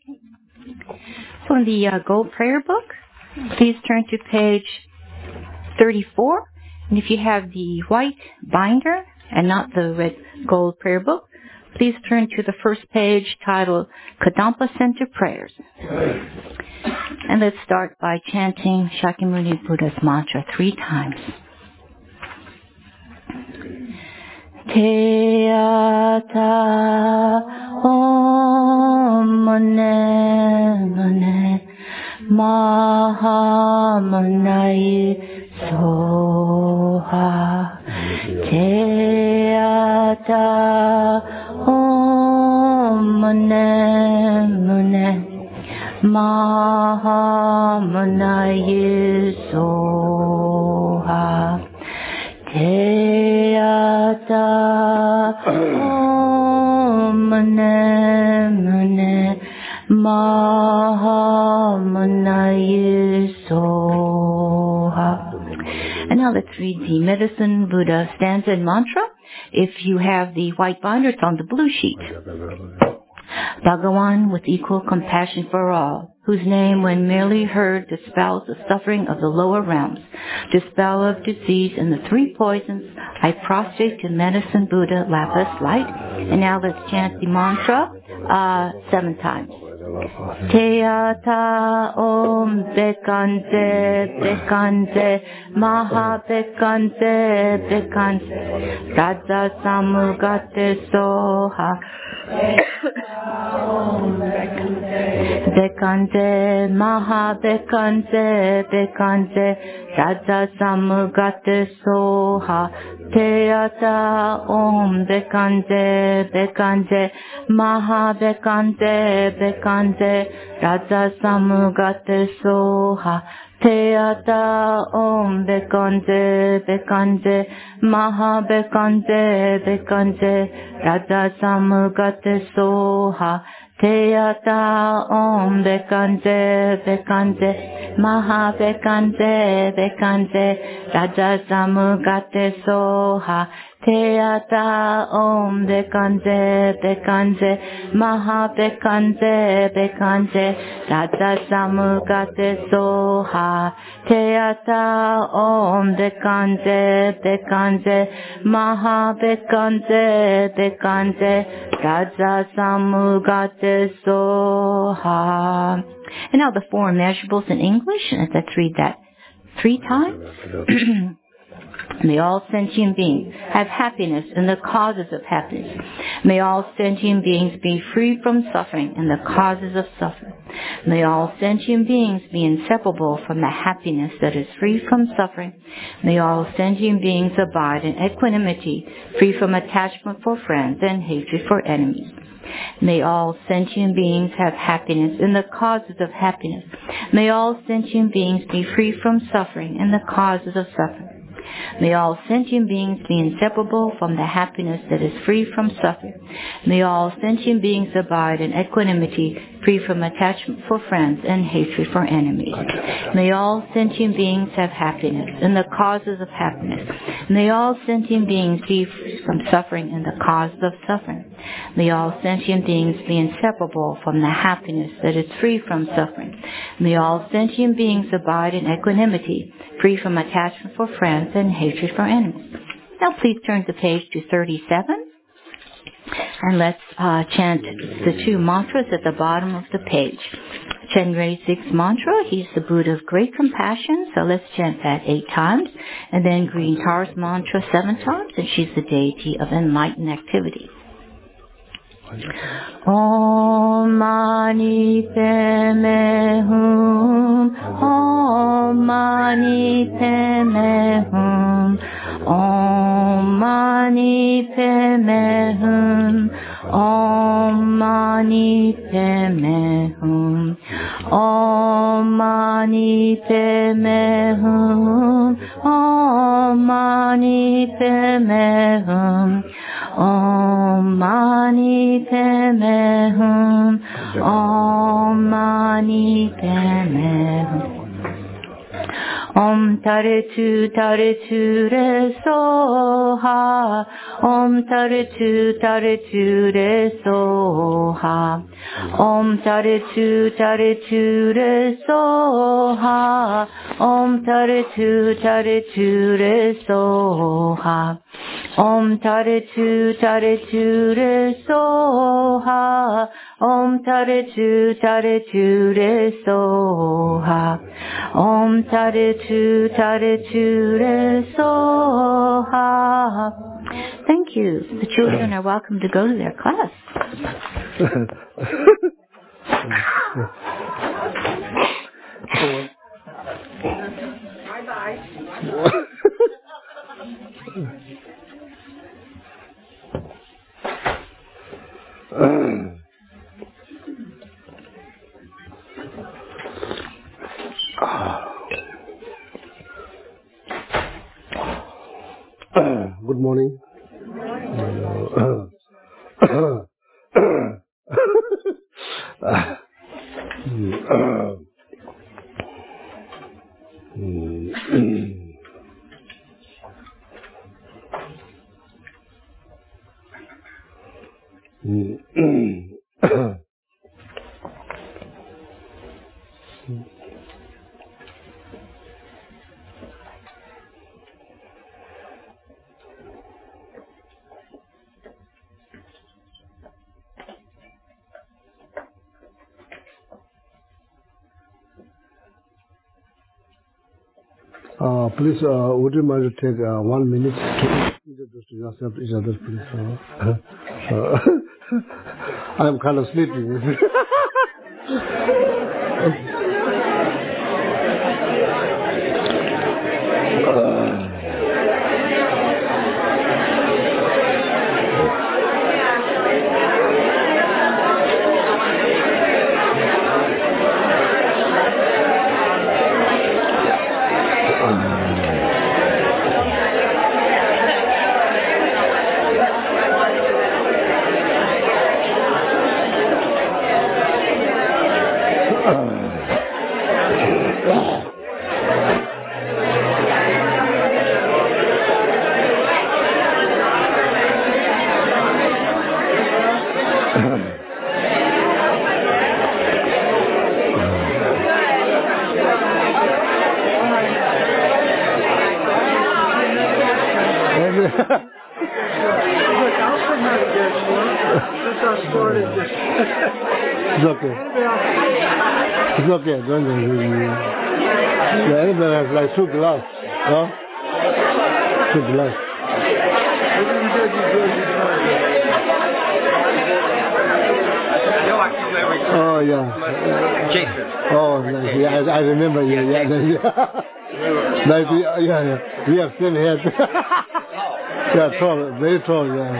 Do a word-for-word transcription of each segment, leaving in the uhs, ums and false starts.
So in the uh, Gold Prayer Book, please turn to page thirty-four. And if you have the white binder and not the red Gold Prayer Book, please turn to the first page titled Kadampa Center Prayers. And let's start by chanting Shakyamuni Buddha's mantra three times. Te ata om mone mone maha manai soha. Te ata om mone mone maha manai soha. Te ata om mone mone maha manai soha. And now let's read the Medicine Buddha stanza and mantra. If you have the white binder, it's on the blue sheet. Bhagawan, with equal compassion for all, whose name, when merely heard, dispels the suffering of the lower realms, dispel of disease and the three poisons, I prostrate to Medicine Buddha, lapis light. And now let's chant the mantra uh, seven times. Te ata om bekante bekante maha bekante bekante raja samugate soha. Bekante maha bekante bekante raja samugate soha. Te ata om bekante bekante maha bekante bekante raja samugate soha. Te ata om bekante bekante maha bekante bekante raja samugate soha. Te ata om bekante bekante maha bekante bekante raja samugate soha. Te ata om bekante bekante maha bekante bekante raja samugate soha. Te ata om bekante bekante maha bekante bekante raja samugate soha. And now the four immeasurables in English. Let's read that three times. May all sentient beings have happiness and the causes of happiness. May all sentient beings be free from suffering and the causes of suffering. May all sentient beings be inseparable from the happiness that is free from suffering. May all sentient beings abide in equanimity, free from attachment for friends and hatred for enemies. May all sentient beings have happiness and the causes of happiness. May all sentient beings be free from suffering and the causes of suffering. May all sentient beings be inseparable from the happiness that is free from suffering. May all sentient beings abide in equanimity, free from attachment for friends and hatred for enemies. May all sentient beings have happiness and the causes of happiness. May all sentient beings be free from suffering and the causes of suffering. May all sentient beings be inseparable from the happiness that is free from suffering. May all sentient beings abide in equanimity, free from attachment for friends and hatred for enemies. Now please turn to page two thirty-seven. And let's uh, chant the two mantras at the bottom of the page. Chenrei Sixth mantra, he's the Buddha of great compassion, so let's chant that eight times. And then Green Tar's mantra seven times, and she's the deity of enlightened activity. Om Mani Padme Hum, Om Mani Padme Hum, Om Mani Padme Hum, Om Mani Padme Hum, Om Mani Padme Hum, Om Mani Padme Hum, Om Mani Padme Hum, Om Mani Padme Hum, Om Tare Tu Tare Tu Re Soha. Om Tare Tu Tare Tu Re Soha. Om Tare Tu Tare Tu Re Soha. Om Tare Tu Tare Tu Re Soha. Om Tare Tu Tare Tu Re Soha. Om Tare Tu Tare Tu Re Soha. Om Tare Tu Tare Tu Re Soha. Thank you. The children are welcome to go to their class. Bye-bye. Good morning. Uh, please, uh, would you mind to take uh, one minute to introduce yourself to each other, please? Uh, uh, I'm kind of sleepy. It's okay. It's okay. Don't worry. Yeah, everybody has like two glass. Huh? Two glass. Oh yeah. Jason. Oh nice. Yeah, I, I remember. Yeah, yeah, yeah. Like yeah, yeah. We have same head. Yeah, tall, very tall. Yeah.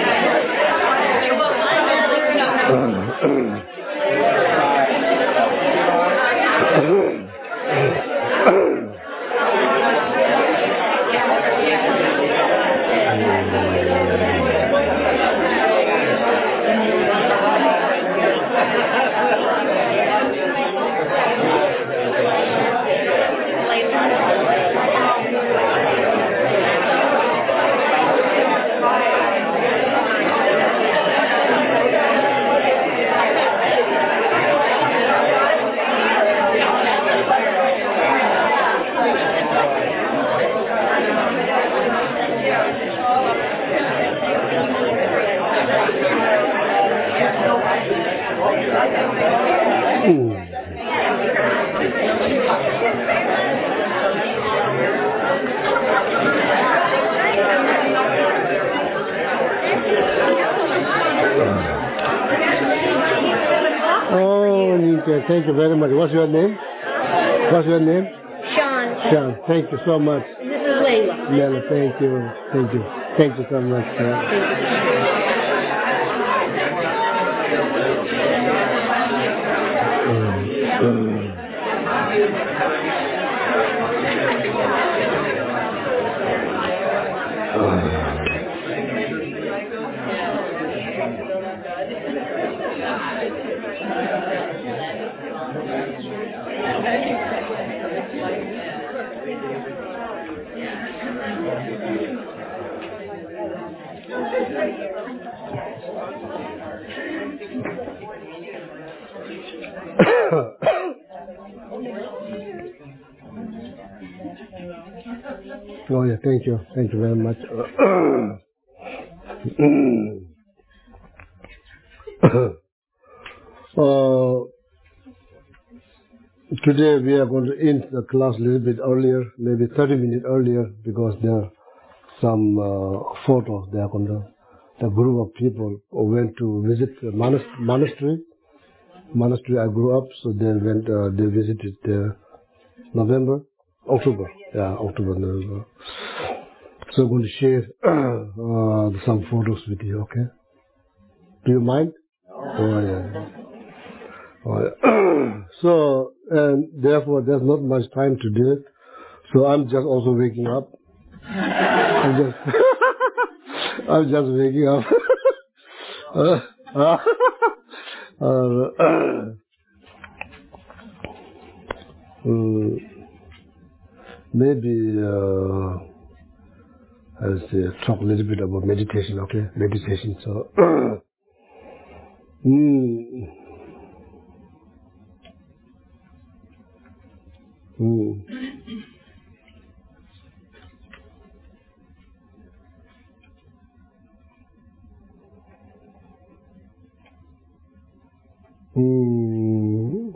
Oh, Nika, thank you very much. What's your name? What's your name? Sean. Sean, thank you so much. And this is Layla. Layla, thank you. Thank you. Thank you so much. Uh, Oh yeah, thank you. Thank you very much. uh, today we are going to end the class a little bit earlier, maybe thirty minutes earlier, because there are some uh, photos. They are going to, the group of people who went to visit the monast- monastery. Monastery I grew up, so they went. Uh, they visited uh, November, October. Yeah, October, November. So I'm going to share uh, some photos with you, okay? Do you mind? Oh, yeah. Oh, yeah. So, and therefore, there's not much time to do it. So I'm just also waking up. I'm just, I'm just waking up. uh, uh, uh, um, maybe uh, I'll say, talk a little bit about meditation, okay? Meditation. So, mm, mm. Mm,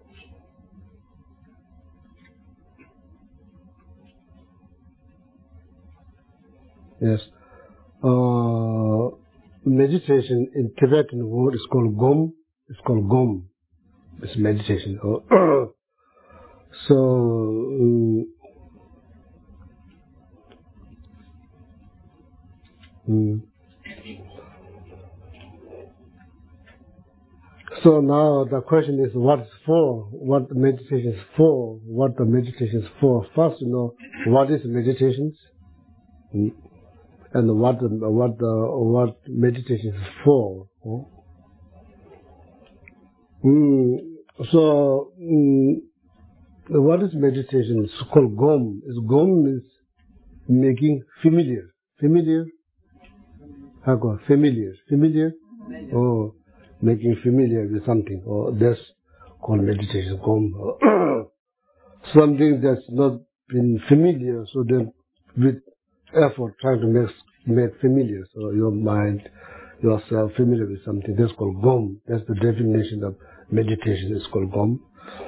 yes. Uh, meditation in Tibetan word is called Gom. It's called Gom. It's meditation. Uh, so, um, mm. So now the question is what's for? What the meditation is for? What the meditation is for? First, you know, what is meditation? Mm. And what the, what the, what meditation is for? Oh. Mm. So, mm, what is meditation? It's called Gom. It's Gom means making familiar. Familiar? How called? Familiar. Familiar? Oh, making familiar with something. Oh, that's called meditation. Gom. Something that's not been familiar, so then with effort trying to make make familiar. So your mind, yourself familiar with something. That's called Gom. That's the definition of meditation. It's called Gom.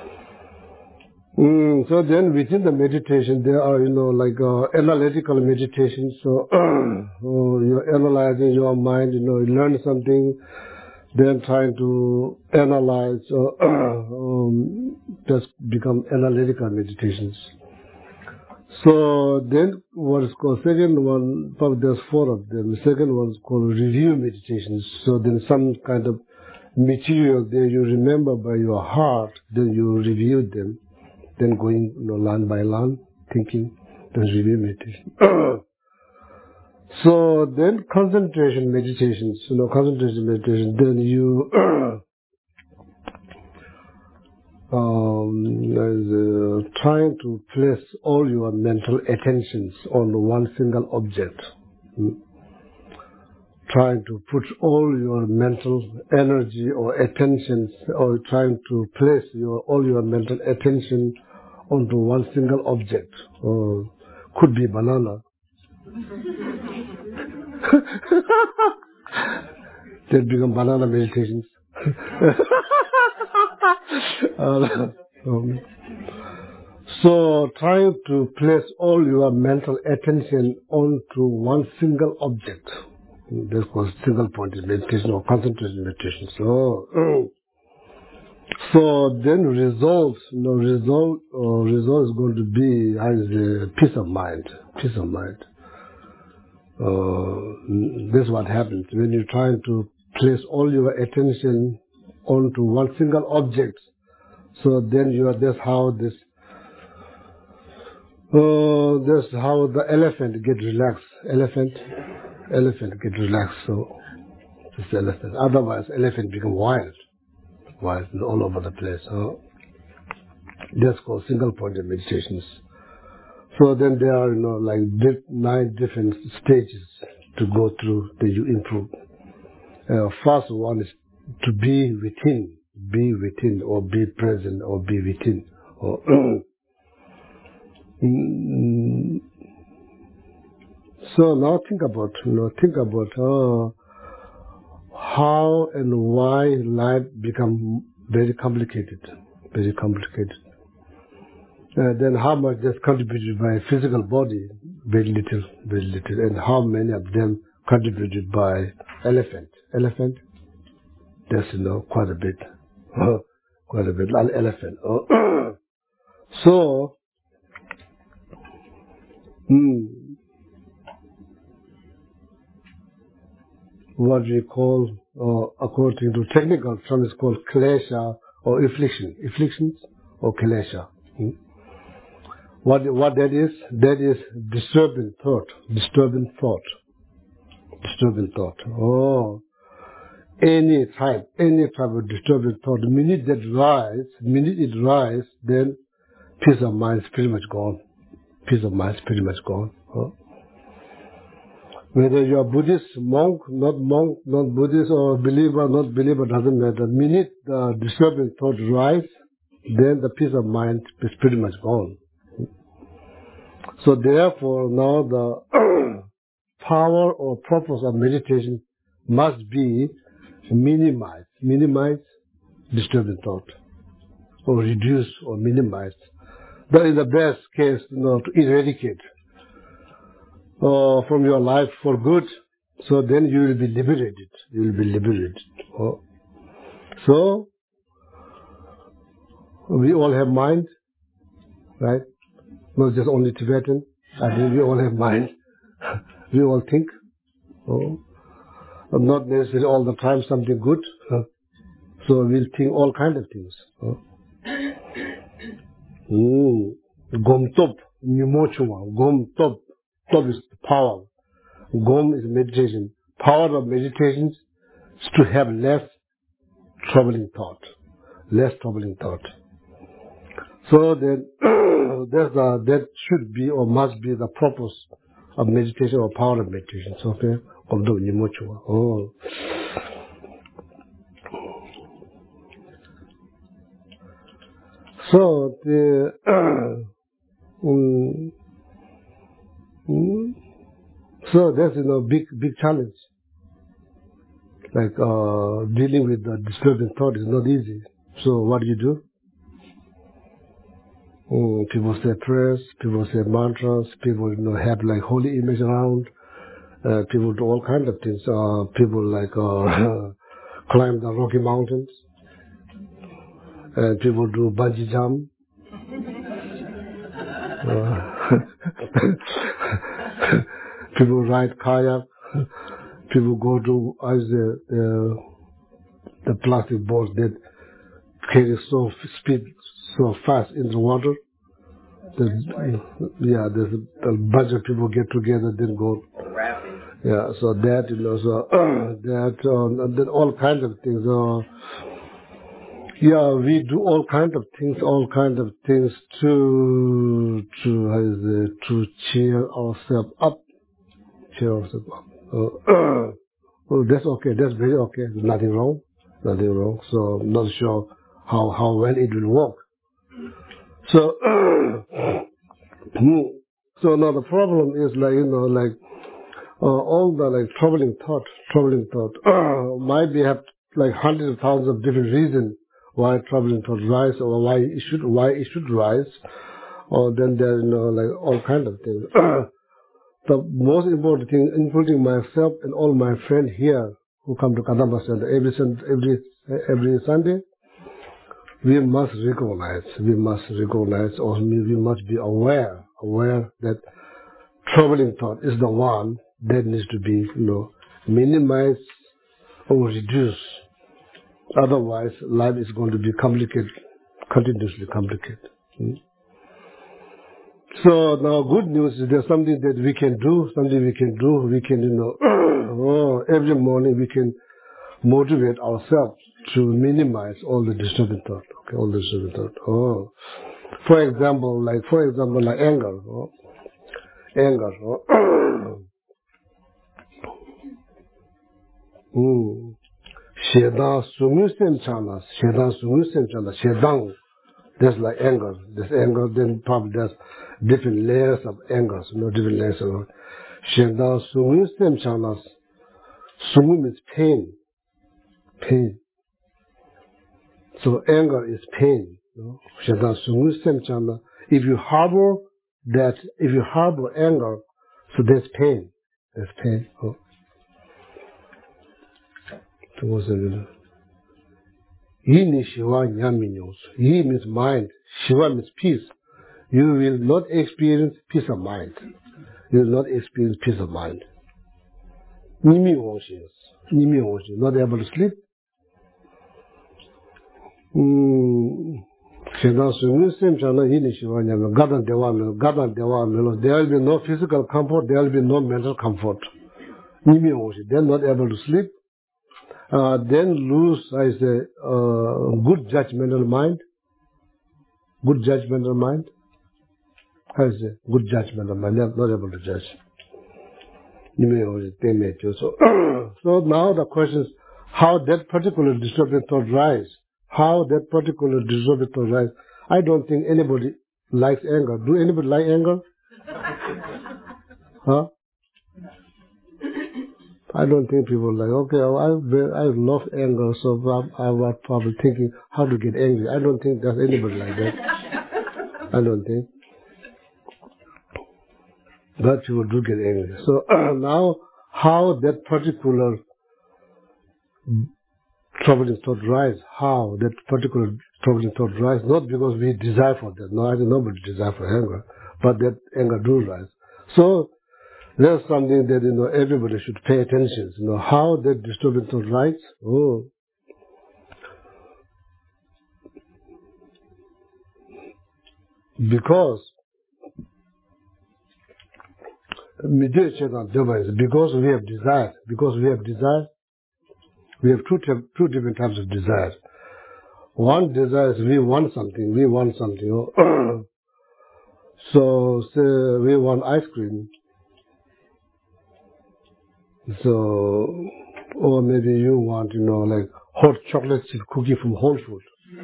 Mm, so then within the meditation there are, you know, like uh, analytical meditation. So oh, you're analyzing your mind, you know, you learn something, then trying to analyze, uh, um, just become analytical meditations. So then what is called second one, probably there's four of them. The second one is called review meditations. So then some kind of material there you remember by your heart, then you review them. Then going, you know, line by line, thinking, there's review meditation. So then concentration meditations, you know, concentration meditation, then you um, is, uh, trying to place all your mental attentions on one single object. Mm. Trying to put all your mental energy or attentions, or trying to place your all your mental attention onto one single object. Or could be banana. They become banana meditations. uh, um, so trying to place all your mental attention onto one single object. That's called single point meditation or concentration meditation. So, um, so then results, you know, result, uh, result is going to be as a peace of mind, peace of mind. Uh, this is what happens when you're trying to place all your attention onto one single object. So then you are, that's how this, uh, that's how the elephant get relaxed. Elephant, elephant get relaxed. So it's the elephant. Otherwise, elephant become wild, wild and all over the place. So that's called single pointed meditations. So then there are, you know, like di- nine different stages to go through that you improve. Uh, first one is to be within, be within, or be present, or be within. Or mm, so now think about, you know, think about uh, how and why life become very complicated, very complicated. Uh, then how much that's contributed by physical body, very little, very little, and how many of them contributed by elephant. Elephant, that's, you know, quite a bit, uh, quite a bit, like elephant. Uh, so, mm, what we call, uh, according to technical term, is called klesha or affliction, afflictions or klesha. Hmm? What what that is? That is disturbing thought, disturbing thought, disturbing thought. Oh, any type, any type of disturbing thought. The minute that rise, the minute it rise, then peace of mind is pretty much gone. Peace of mind is pretty much gone. Oh. Whether you are Buddhist, monk, not monk, not Buddhist, or believer, not believer, doesn't matter. The minute the disturbing thought rise, then the peace of mind is pretty much gone. So therefore, now the power or purpose of meditation must be minimize, minimize disturbing thought, or reduce or minimize. That is the best case, you know, to eradicate uh, from your life for good. So then you will be liberated. You will be liberated. Oh. So we all have mind, right? Not just only Tibetan. I think we all have mind. We all think. Oh. Not necessarily all the time something good. Huh? So we'll think all kinds of things. Huh? Mm. Gom top, nimochuma. Gom top. Top is power. Gom is meditation. Power of meditation is to have less troubling thought. Less troubling thought. So then, that's the, that should be or must be the purpose of meditation or power of meditation. So, okay? Gom top, nimochuma. Oh. So the um, um, so that's, you know, big big challenge. Like uh, dealing with the disturbing thought is not easy. So what do you do? Um, people say prayers, people say mantras, people, you know, have like holy image around. Uh, people do all kinds of things. Uh, people like uh, climb the Rocky Mountains. Uh, people do bungee jump. Uh, people ride kayak. People go to as the, the the plastic boats that carry so speed so fast in the water. The, yeah, there's a, a bunch of people get together, then go. Yeah, so that, you know, so that, um, and then all kinds of things. Uh, yeah, we do all kinds of things, all kinds of things to to how is it, to cheer ourselves up, cheer ourselves up. Uh, oh, that's okay. That's very okay. There's nothing wrong. Nothing wrong. So I'm not sure how how well it will work. So so now the problem is like, you know, like uh, all the like troubling thought, troubling thought might be have like hundreds of thousands of different reasons why troubling thought rise, or why it should why it should rise, or then there, you know, like all kinds of things. The most important thing, including myself and all my friends here who come to Kadamba Center every every every Sunday, we must recognize, we must recognize, or we must be aware, aware that troubling thought is the one that needs to be, you know, minimized or reduced. Otherwise, life is going to be complicated, continuously complicated. Hmm? So now, good news is there's something that we can do, something we can do. We can, you know, oh, every morning we can motivate ourselves to minimize all the disturbing thought. Okay, all the disturbing thought. Oh, for example, like for example, like anger. Oh, anger. Hmm. Shedang sungu sem chana, shedang sungu sem chana, shedang. There's like anger. There's anger, then probably there's different layers of anger, you know, different layers of anger. Shedang sungu sem chana. Sungu means pain. Pain. So anger is pain. You know? Shedang sungu sem chana. If you harbor that, if you harbor anger, so there's pain. There's pain. Oh. Yi ni shiva nyaminyos. Yi means mind. Shiva means peace. You will not experience peace of mind. You will not experience peace of mind. Nimi wonshins. Nimi wonshins. Not able to sleep. Shedang sungu sem chana yi ni shiva nyaminyos. Gadan dewa melo. Gadan dewa melo. There will be no physical comfort. There will be no mental comfort. Nimi wonshins. They are not able to sleep. Uh, then lose, I say, uh, good judgmental mind. Good judgmental mind. I say, good judgmental mind. They are not able to judge. So, so now the question is, how that particular disturbing thought rise? How that particular disturbing thought rise? I don't think anybody likes anger. Do anybody like anger? Huh? I don't think people like, okay, I I love anger, so I was probably thinking how to get angry. I don't think there's anybody like that. I don't think. But people do get angry. So now, how that particular troubling thought rise? How that particular troubling thought rise? Not because we desire for that. No, I don't know nobody desire for anger, but that anger do rise. So there's something that, you know, everybody should pay attention. You know, how that disturbing thought rises. Oh. Because, because we have desire, because we have desire, we have two, two different types of desire. One desire is we want something, we want something. Oh. So, say we want ice cream. So, or maybe you want, you know, like hot chocolate chip cookie from Whole Foods.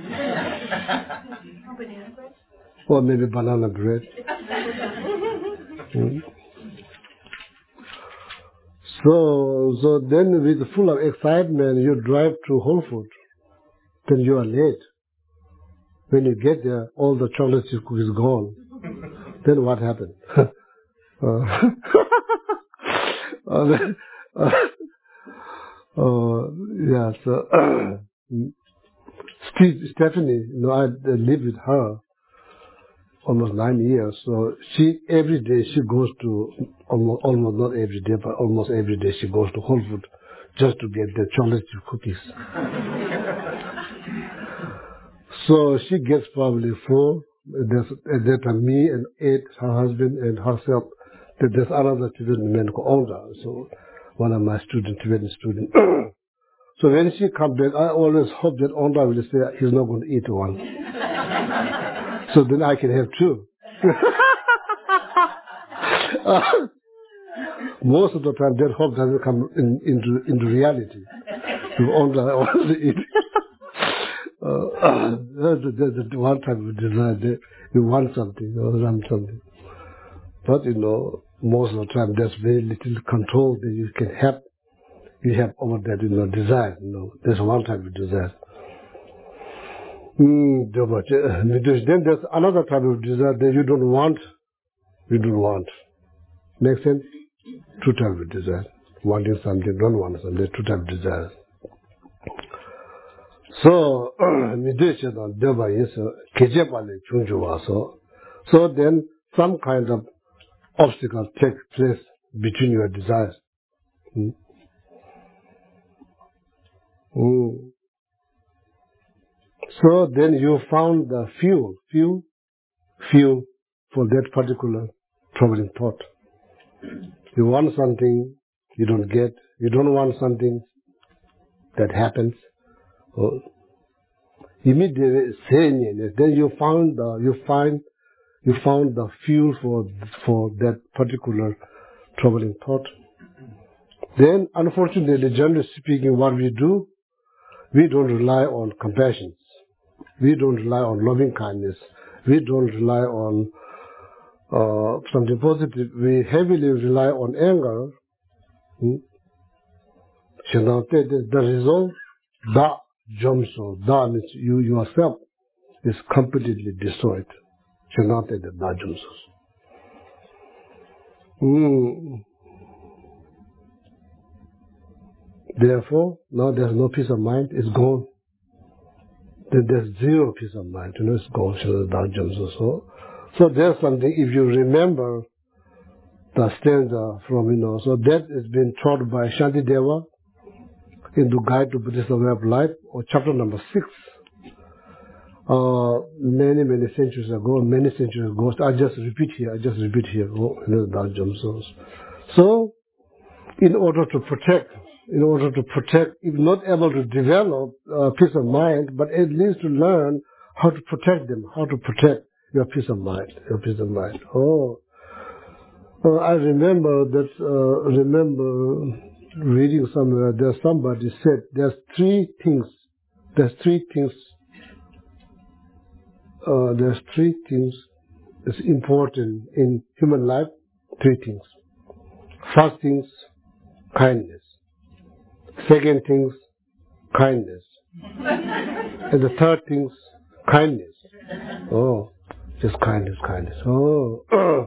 Or maybe banana bread. Hmm. So, so then with full of excitement, you drive to Whole Foods. Then you are late. When you get there, all the chocolate chip cookies gone. Then what happened? uh, uh, Uh, yeah, so uh, Steve, Stephanie, you know, I lived with her almost nine years. So she every day she goes to almost, almost not every day, but almost every day she goes to Whole Foods just to get the chocolate chip cookies. So she gets probably four. There's at that time me and eight, her husband and herself. There's another Tibetan man called Olga. So one of my students, Tibetan students. So when she comes back, I always hope that Onda will say he's not going to eat one. So then I can have two. uh, most of the time that hope doesn't come in, into, into reality. If Onda wants to eat. uh, uh, the, the one time we desire, they, you want something or want something. But you know, most of the time there's very little control that you can have. You have over that, you know, desire, you know. There's one type of desire. Mm, then there's another type of desire that you don't want, you don't want. Makes sense? Two types of desire. Wanting something, don't want something. There's two types of desires. So, so then some kind of obstacle takes place between your desires. Hmm? Mm. So then you found the fuel, fuel, fuel for that particular troubling thought. You want something, you don't get. You don't want something, that happens. Oh. Immediately saying it, then you found the, you find you found the fuel for for that particular troubling thought. Then, unfortunately, generally speaking, what we do, we don't rely on compassion. We don't rely on loving kindness. We don't rely on uh, something positive. We heavily rely on anger. Hmm? The result, da jumso, da means you yourself is completely destroyed. Da jumso. Mm. Therefore, now there's no peace of mind, it's gone. Then there's zero peace of mind, you know, it's gone. So, so there's something, if you remember the stanza from, you know, so that has been taught by Shantideva in the Guide to Buddhist Way of Life, or chapter number six. Uh, many, many centuries ago, many centuries ago, I just repeat here, I just repeat here, oh, you know, so, in order to protect, in order to protect, if not able to develop uh, peace of mind, but at least to learn how to protect them, how to protect your peace of mind, your peace of mind. Oh, uh, I remember that, uh, remember reading somewhere, there's somebody said, there's three things, there's three things, uh, there's three things that's important in human life, three things. First things, kindness. Second things, kindness. And the third things, kindness. Oh, just kindness, kindness. Oh.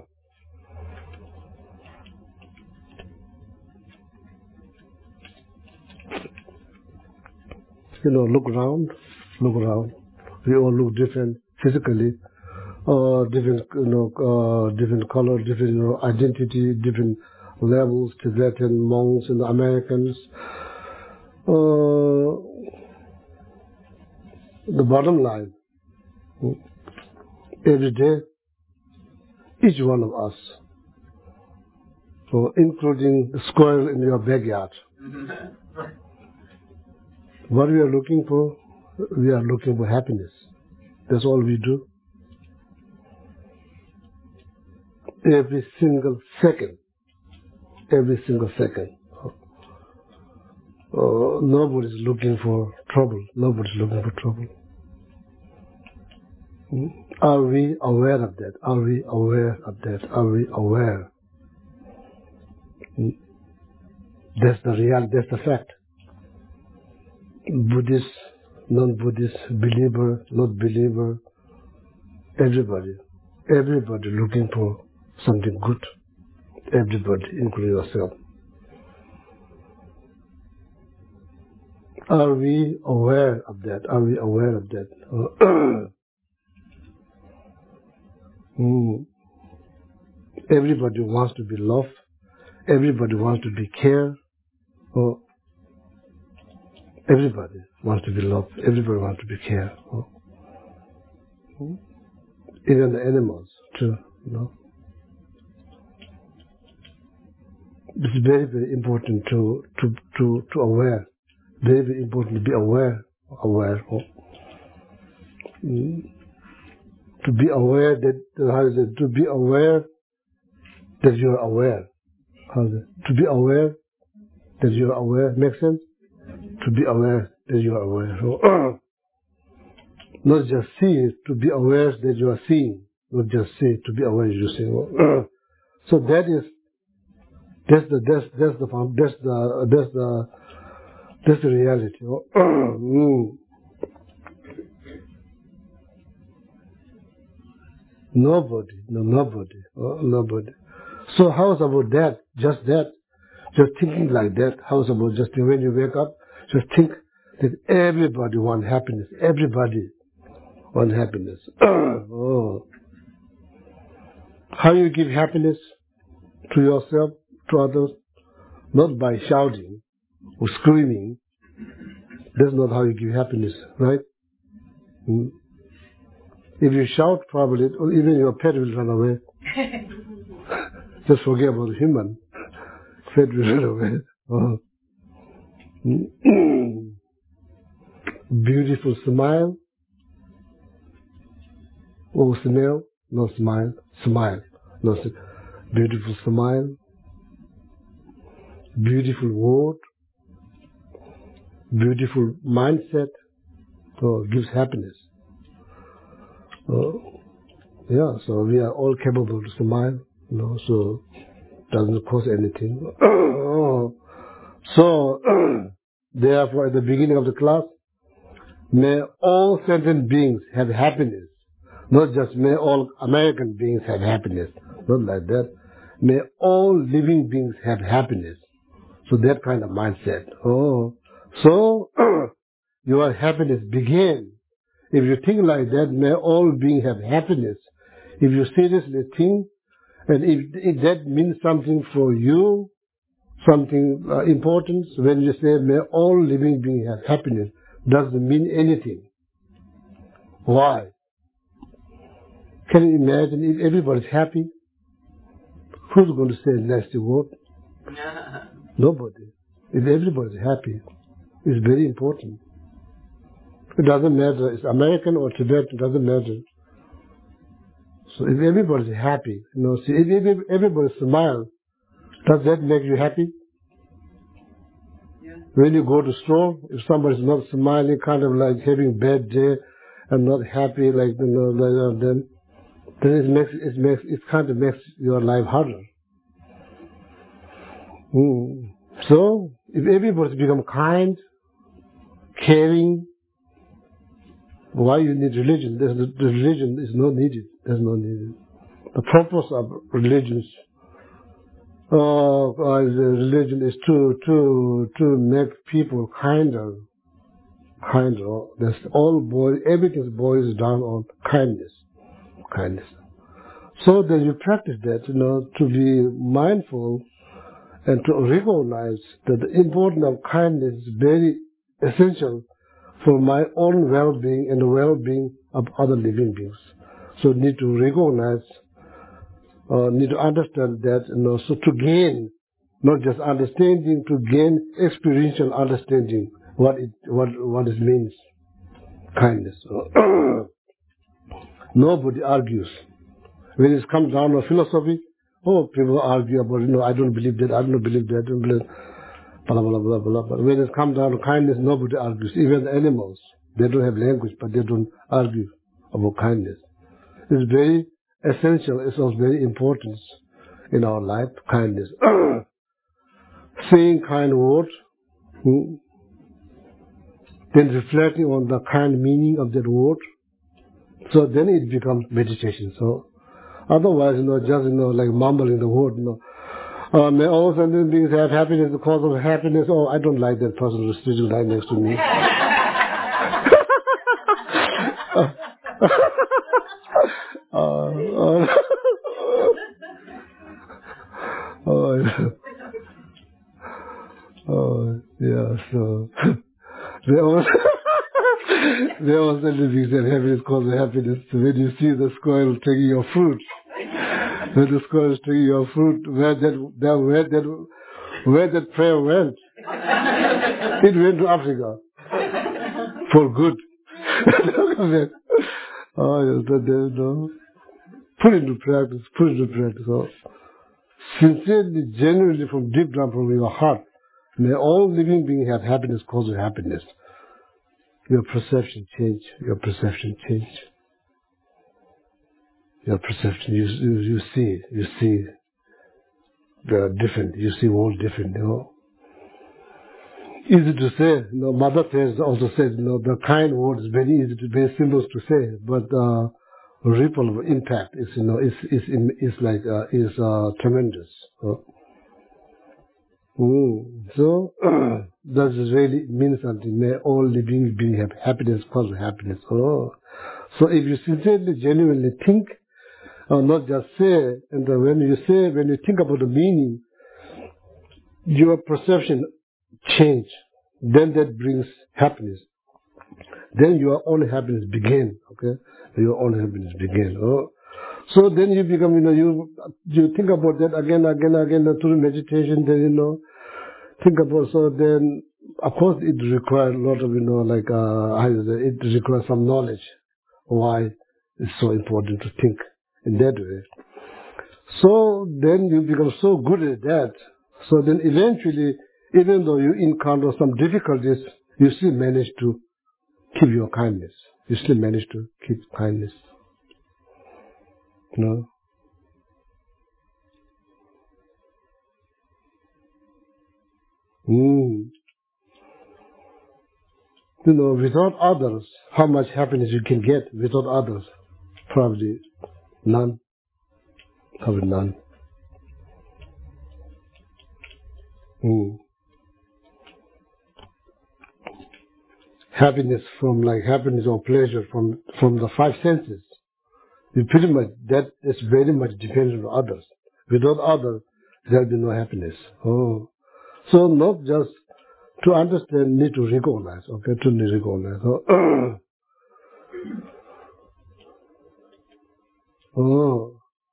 You know, look around, look around. We all look different physically. Uh, different, you know, uh, different color, different, you know, identity, different levels, Tibetan monks and Americans. Uh, the bottom line, every day, each one of us, so including the squirrel in your backyard, what we are looking for, we are looking for happiness. That's all we do. Every single second, every single second. Uh, nobody's looking for trouble. Nobody's looking for trouble. Hmm? Are we aware of that? Are we aware of that? Are we aware? Hmm? That's the real, that's the fact. Buddhist, non-Buddhist, believer, not believer, everybody, everybody looking for something good. Everybody, including yourself. Are we aware of that? Are we aware of that? mm. Everybody wants to be loved. Everybody wants to be cared. Oh. Everybody wants to be loved. Everybody wants to be cared. Oh. Mm. Even the animals too. You know? It's very, very important to to to to aware. Very, very important to be aware. Aware. Oh. Mm. To be aware that, how is it? To be aware that you are aware. How is it? To be aware that you are aware. Makes sense? To be aware that you are aware. So, not just see it, to be aware that you are seeing. Not just see it, to be aware that you are seeing. So that is, that's the, that's, that's the, that's the, that's the, that's the reality. mm. Nobody, no, nobody, oh, nobody. So how's about that? Just that? Just thinking like that? How's about just when you wake up, just think that everybody wants happiness. Everybody wants happiness. oh. How you give happiness to yourself, to others? Not by shouting or screaming. That's not how you give happiness, right? Hmm? If you shout, probably, or even your pet will run away. Just forget about the human. Pet will run away. Oh. Beautiful smile or smell, no smile, smile, no beautiful smile, beautiful word, beautiful mindset, so gives happiness. Uh, yeah, so we are all capable to smile, you know, so doesn't cost anything. So, therefore, at the beginning of the class, may all sentient beings have happiness. Not just may all American beings have happiness. Not like that. May all living beings have happiness. So that kind of mindset. Oh, so your happiness begins. If you think like that, may all beings have happiness. If you seriously think, and if, if that means something for you, something uh, important, when you say may all living beings have happiness, doesn't mean anything. Why? Can you imagine if everybody's happy? Who's going to say a nasty word? Nobody. If everybody's happy, it's very important. It doesn't matter, it's American or Tibetan, it doesn't matter. So if everybody's happy, you know, see, if everybody smiles, does that make you happy? Yeah. When you go to store, if somebody's not smiling, kind of like having bad day and not happy, like, you know, like, then, then it makes, it makes, it kind of makes your life harder. Mm. So, if everybody's become kind, caring, why you need religion? There's, the religion is not needed. There's no needed. The purpose of religions, uh, uh, the religion is to to to make people kinder, kinder. That's all boils. Everything boils down on kindness, kindness. So then you practice that, you know, to be mindful and to recognize that the importance of kindness is very essential for my own well-being and the well-being of other living beings. So need to recognize, uh, need to understand that, you know, so to gain, not just understanding, to gain experiential understanding what it, what, what it means, kindness. Nobody argues. When it comes down to philosophy, oh, people argue about, you know, I don't believe that, I don't believe that, I don't believe blah, blah, blah, blah, blah. But when it comes down to kindness, nobody argues. Even the animals, they don't have language, but they don't argue about kindness. It's very essential, it's also very important in our life, kindness. Saying kind words, hmm, then reflecting on the kind meaning of that word, so then it becomes meditation. So otherwise, you know, just, you know, like mumbling the word, you know, Uh, may all sentient beings have happiness, the cause of happiness. Oh, I don't like that person who's sitting right next to me. uh, uh, oh, oh, yeah, so they all, they all sentient beings have happiness, cause of happiness. So when you see the squirrel taking your fruit, when the squirrel is taking your fruit, where that, that, where that, where that prayer went, it went to Africa for good. Look at that. Oh, yes, that, that, no. Put it into practice, put it into practice. So, sincerely, genuinely, from deep down from your heart, may all living beings have happiness, cause of happiness. Your perception change, your perception change. Your perception, you, you, you see, you see the different, you see all different, you know. Easy to say, you know, Mother Teresa also said, you know, the kind word is very easy to, very simple to say, but uh, ripple of impact is, you know, is is is like uh, is uh, tremendous. Uh, mm. So does it really mean something? May all living beings have happiness, cause of happiness. Oh, so if you sincerely, genuinely think, or not just say, and then when you say, when you think about the meaning, your perception change. Then that brings happiness. Then your own happiness begin. Okay, your own happiness begin. Oh. So then you become, you know, you you think about that again, again, again through meditation. Then you know, think about, so then of course it requires a lot of, you know, like uh, it requires some knowledge why it's so important to think in that way. So then you become so good at that. So then eventually, even though you encounter some difficulties, you still manage to keep your kindness. You still manage to keep kindness. You know? Mm. You know, without others, how much happiness you can get without others? Probably none. Probably none. Mm. Happiness from like happiness or pleasure from from the five senses. You pretty much that is very much dependent on others. Without others, there'll be no happiness. Oh, so not just to understand, need to recognize. Okay, to recognize. Oh, oh.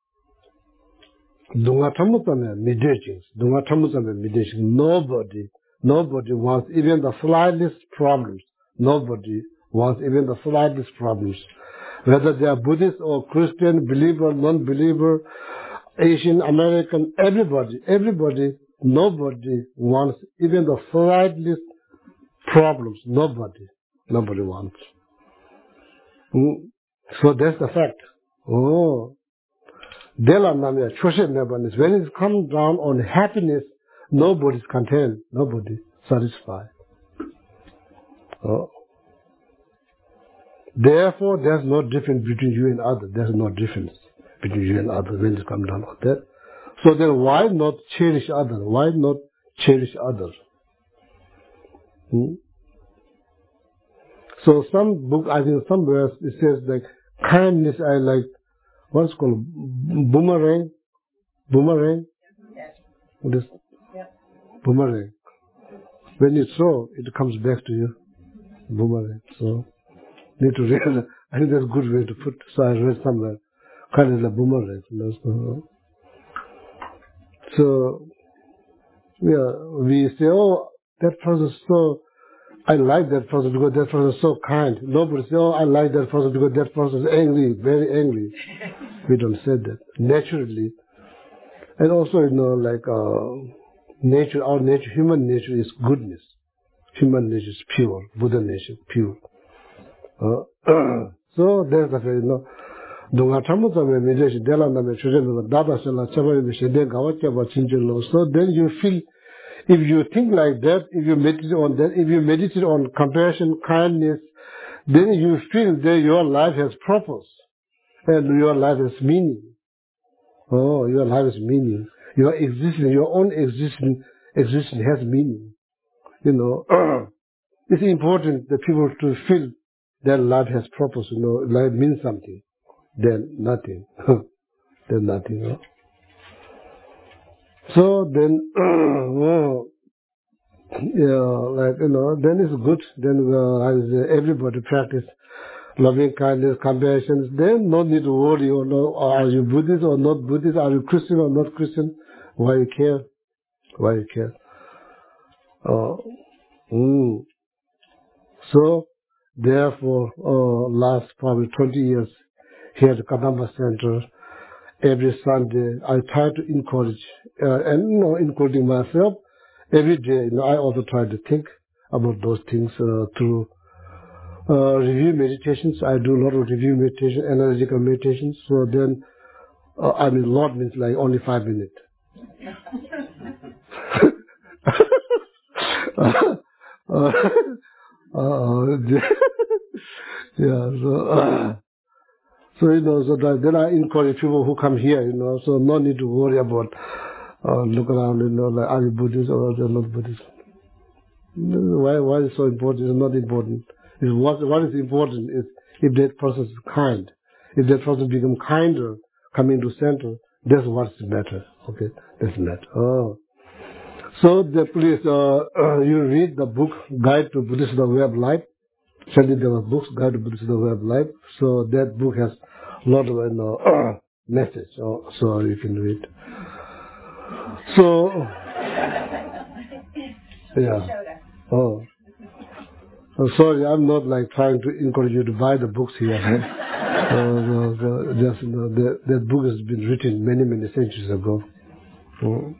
Dunga tamutame meditations. Dunga tamutame meditations. Nobody, nobody wants even the slightest problems. Nobody wants even the slightest problems. Whether they are Buddhist or Christian, believer, non-believer, Asian, American, everybody, everybody, nobody wants even the slightest problems. Nobody, nobody wants. Mm. So that's the fact. Oh. When it comes down on happiness, nobody's content, nobody satisfied. Oh. Therefore, there's no difference between you and others. There's no difference between you and others when it comes down on that. So then why not cherish others? Why not cherish others? Hmm? So some book, I think somewhere it says like kindness, I like, what's called boomerang? Boomerang? What is boomerang? When you throw, it comes back to you. Boomerang. So need to read. I think that's a good way to put. So I read somewhere, kind of like boomerang. So yeah, we say, oh, that person is so. I like that person because that person is so kind. Nobody say, oh, I like that person because that person is angry, very angry. We don't say that naturally. And also, you know, like uh, nature, our nature, human nature is goodness. Human nature is pure. Buddha nature, pure. Uh, so there's the way, you know. So then you feel, if you think like that, if you meditate on that, if you meditate on compassion, kindness, then you feel that your life has purpose and your life has meaning. Oh, your life has meaning. Your existence, your own existence, existence has meaning. You know, it's important that people to feel that life has purpose. You know, life means something. Then nothing. Then nothing. You know? So then, oh, yeah, like, you know, then it's good. Then uh, as everybody practice loving kindness, compassion, then no need to worry, or no, are you Buddhist or not Buddhist, are you Christian or not Christian, why you care, why you care. Uh, mm. So, therefore, uh, last probably twenty years here at the Kadamba Center, every Sunday, I try to encourage, uh, and, you know, including myself, every day, you know, I also try to think about those things uh, through uh, review meditations. I do a lot of review meditation, analytical meditations. So then, uh, I mean, lot means like only five minutes. uh, uh, yeah, so, uh, so, you know, so that, then I encourage people who come here, you know, so no need to worry about, uh, look around, you know, like, are you Buddhist or they're not Buddhist? Why, why is it so important? It's not important. It's what, what is important is if that person is kind. If that person becomes kinder, coming to center, that's what's better. Okay, that's better. Oh. So, the, please, uh, uh, you read the book, Guide to Buddhist The Way of Life. Certainly there was books, Guide to Buddhist The Way of Life. So, that book has a lot of, you know, uh, message. Oh, so, you can read. So, yeah. Oh. I'm sorry, I'm not like trying to encourage you to buy the books here. Right? uh, the, the, just, you know, the, that book has been written many, many centuries ago. Mm.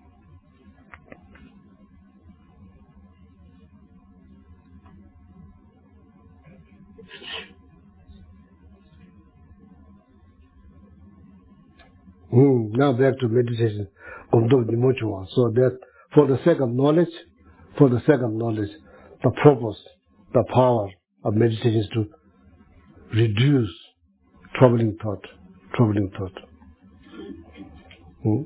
Mm. Now back to meditation. So that for the sake of knowledge, for the sake of knowledge, the purpose, the power of meditation is to reduce troubling thought, troubling thought. Hmm?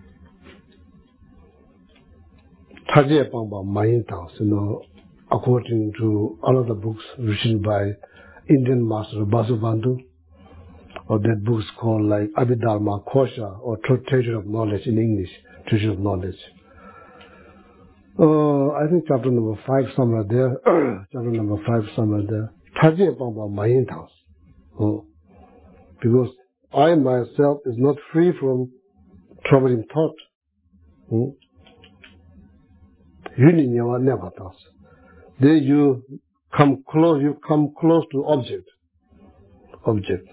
You know, according to another books written by Indian master Vasubandhu, or that book is called like Abhidharma Kosha, or Treasure of Knowledge in English, Treasure of Knowledge. Uh, I think chapter number five somewhere there, chapter number five somewhere there. Oh. Because I myself is not free from troubling thought. Hmm? Then you come close, you come close to object. Object.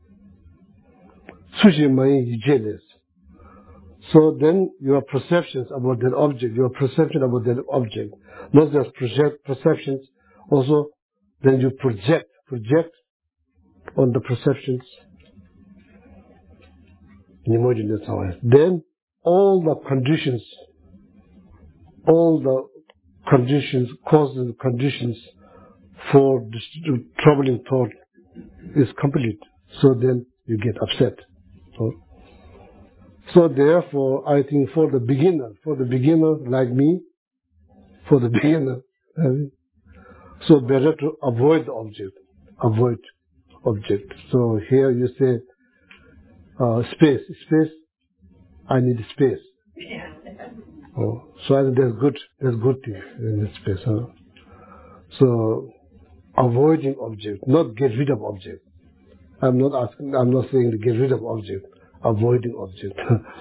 So then your perceptions about that object, your perception about that object, not just project perceptions, also then you project, project on the perceptions. Then all the conditions, all the conditions, causes conditions for this troubling thought is complete. So then you get upset. So, so therefore, I think for the beginner, for the beginner like me, for the beginner, so better to avoid the object, avoid object. So here you say, uh, space, space, I need space. Oh, so I think there's good, there's good things in this space. Huh? So avoiding object, not get rid of object. I'm not asking, I'm not saying to get rid of object, avoiding object.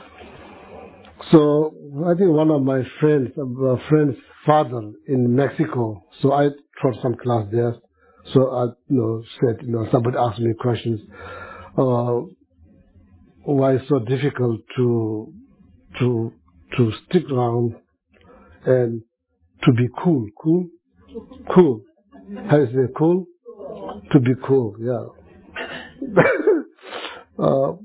So I think one of my friends, a friend's father in Mexico, so I taught some class there. So I you know, said, you know, somebody asked me questions, uh, why it's so difficult to, to, to stick around and to be cool, cool, cool. How is it cool? To be cool, yeah. uh,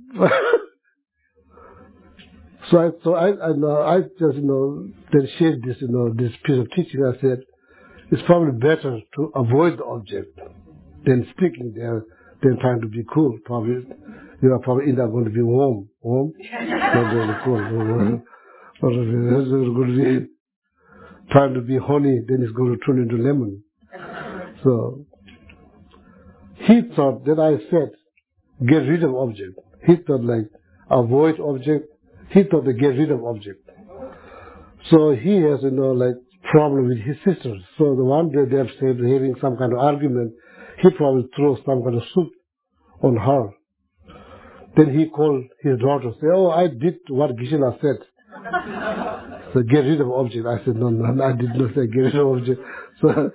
so I, so I, I, know, I just, you know, then shared this, you know, this piece of teaching. I said, it's probably better to avoid the object than sticking there, than trying to be cool. Probably, you are probably either going to be warm, warm, not going to be cool. Or it's going to be trying to be honey, then it's going to turn into lemon. So he thought that I said, get rid of object. He thought like, avoid object. He thought to get rid of object. So he has, you know, like, problem with his sisters. So the one day they're having some kind of argument, he probably throws some kind of soup on her. Then he called his daughter, say, oh, I did what Gisela said. So get rid of object. I said, no, no, I did not say get rid of object. So,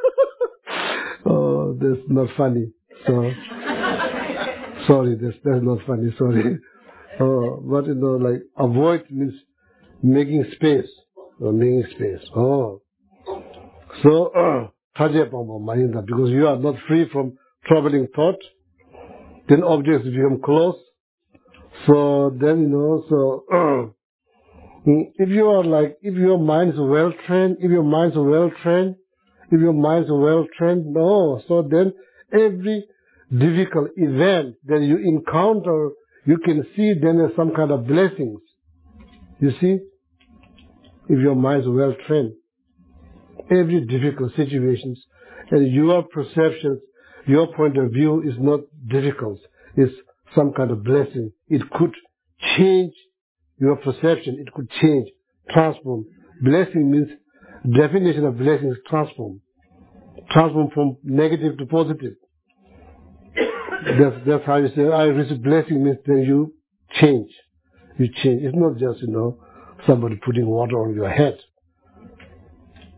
oh, that's not funny. So, sorry, that's, that's not funny, sorry. Oh, but you know, like, avoid means making space. Or making space. Oh. So, uh, because you are not free from troubling thought, then objects become close. So then, you know, so, uh, if you are like, if your mind is well trained, if your mind is well trained, if your mind is well trained, no. So then every difficult event that you encounter, you can see then as some kind of blessings. You see? If your mind is well trained. Every difficult situations and your perceptions, your point of view is not difficult. It's some kind of blessing. It could change your perception. It could change, transform. Blessing means, definition of blessing is transform. Transform from negative to positive. That's, that's how you say, I receive blessing means then you change. You change. It's not just, you know, somebody putting water on your head.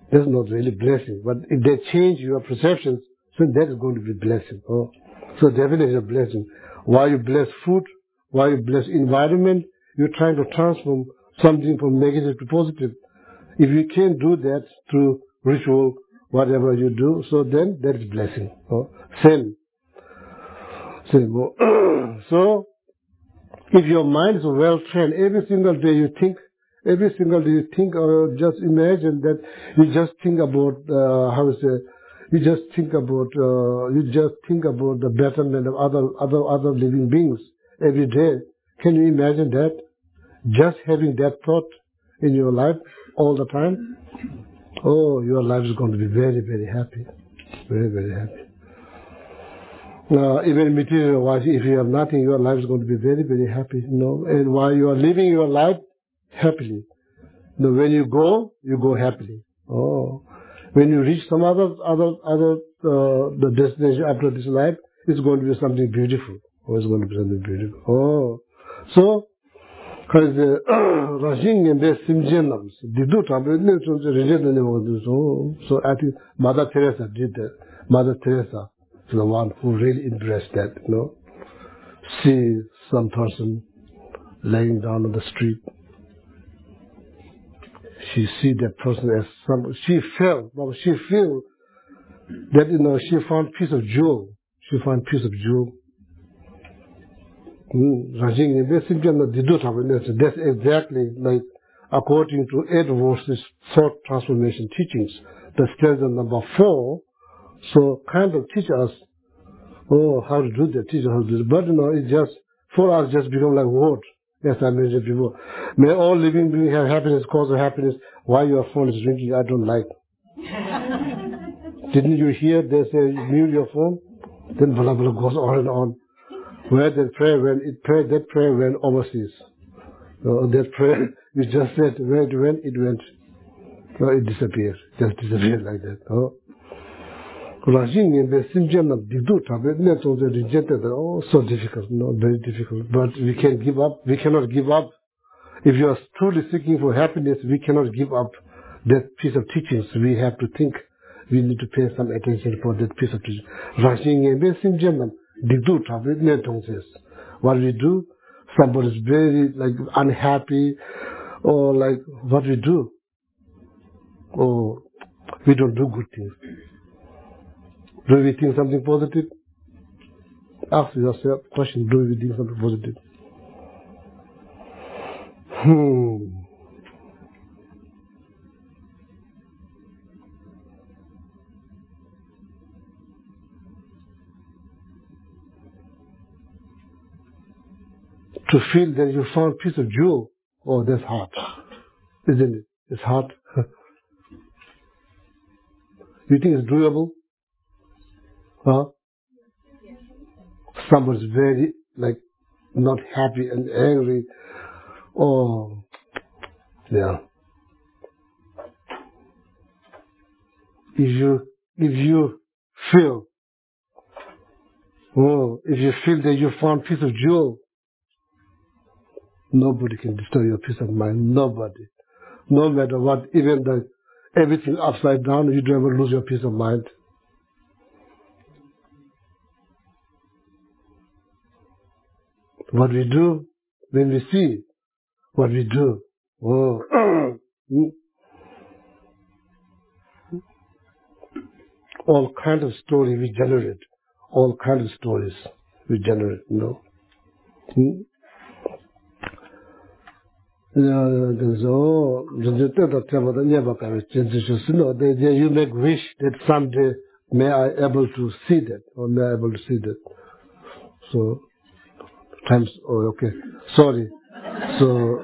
that's not really blessing. But if they change your perceptions, so that is going to be blessing. Oh. So definition of blessing. While you bless food, while you bless environment, you're trying to transform something from negative to positive. If you can't do that through ritual, whatever you do, so then that is blessing. Oh. Sin. Sin. So, if your mind is well trained, every single day you think, every single day you think, or just imagine that you just think about, uh, how to say, you just think about, uh, you just think about the betterment of other, other, other living beings every day. Can you imagine that? Just having that thought in your life all the time? Oh, your life is going to be very, very happy. Very, very happy. Uh, even material-wise, if you have nothing, your life is going to be very, very happy, you know. And while you are living your life happily, you know, when you go, you go happily. Oh, when you reach some other, other, other, uh, the destination after this life, it's going to be something beautiful. Oh, it's going to be something beautiful. Oh, so, because Rajing and the Simjanams, they do so, so I think Mother Teresa did that. Mother Teresa. The one who really embraced that, you know. See some person laying down on the street. She see that person as some, she felt, but she feel that, you know, she found piece of jewel. She found piece of jewel. Mm. That's exactly like according to Edwards' thought transformation teachings. The stanza number four, so kind of teach us, oh, how to do that, teach us how to do that. But, you know, it just, for us, just become like word. Yes, I mentioned before. May all living beings have happiness, cause of happiness. Why your phone is ringing, I don't like. Didn't you hear they say, mute your phone? Then blah, blah, goes on and on. Where that prayer went, it prayed, that prayer went overseas. So that prayer, you just said, where it went, it went. So it disappeared. Just disappeared like that. Oh. Rajing and the Simjan of Didu Tabet, also rejected, oh, so difficult, no, very difficult. But we can't give up. We cannot give up. If you are truly seeking for happiness, we cannot give up that piece of teachings. We have to think. We need to pay some attention for that piece of teaching. Rajing and the Simjan of Didu Tabet, what we do, somebody is very like unhappy, or like what we do, or we don't do good things. Do we think something positive? Ask yourself the question, do we think something positive? Hmm. To feel that you found a piece of jewel, oh, that's hard. Isn't it? It's hard. You think it's doable? Huh? Somebody's very, like, not happy and angry. Oh, yeah. If you, if you feel, oh, if you feel that you found a piece of jewel, nobody can destroy your peace of mind. Nobody. No matter what, even the everything upside down, you don't ever lose your peace of mind. What we do, when we see what we do, oh, all kinds of stories we generate. All kinds of stories we generate, you know. Hmm? So, you make wish that someday may I able to see that, or may I able to see that. So, times, oh, okay, sorry. So,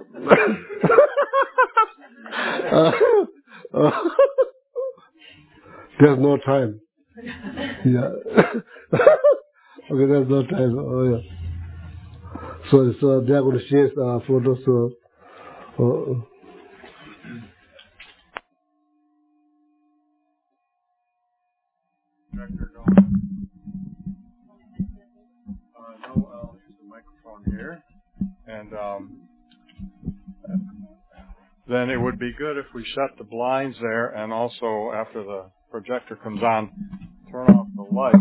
uh, uh, there's no time. Yeah. Okay, there's no time. Oh, yeah. So, so they are going to share uh, photos. So, uh, Projector going. Uh, no, I'll use the microphone here. And um, then it would be good if we shut the blinds there, and also after the projector comes on, turn off the lights.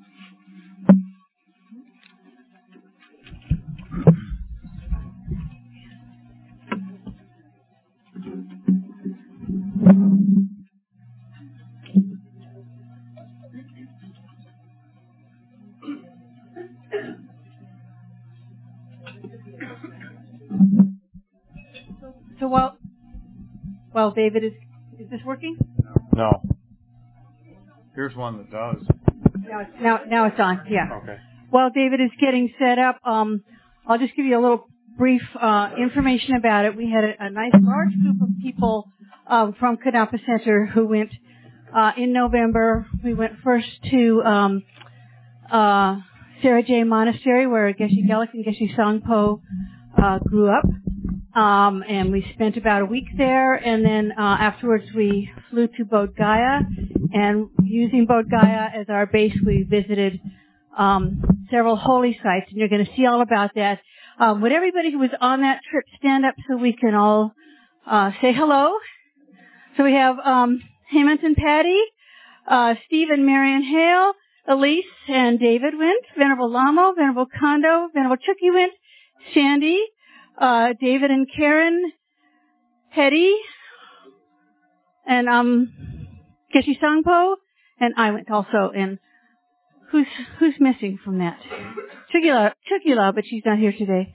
So while, while David is, is this working? No. Here's one that does. Now it's, now, now it's on, yeah. Okay. While David is getting set up, um, I'll just give you a little brief uh, information about it. We had a, a nice large group of people um, from Kadampa Center who went uh, in November. We went first to um, uh, Sarah J. Monastery, where Geshe Gelik and Geshe Sangpo uh, grew up. Um, and we spent about a week there, and then uh, afterwards we flew to Bodh Gaya, and using Bodh Gaya as our base, we visited um, several holy sites, and you're going to see all about that. Um, would everybody who was on that trip stand up so we can all uh, say hello? So we have um, Hemant and Patty, uh, Steve and Marion Hale, Elise and David went, Venerable Lamo, Venerable Kondo, Venerable Chucky went, Shandy, Uh, David and Karen, Hetty, and um, Geshe Sangpo, and I went also. And who's who's missing from that? Chukila, Chukila, but she's not here today.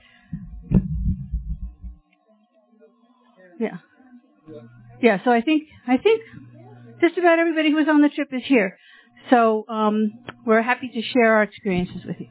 Yeah, yeah. So I think I think just about everybody who was on the trip is here. So um, we're happy to share our experiences with you.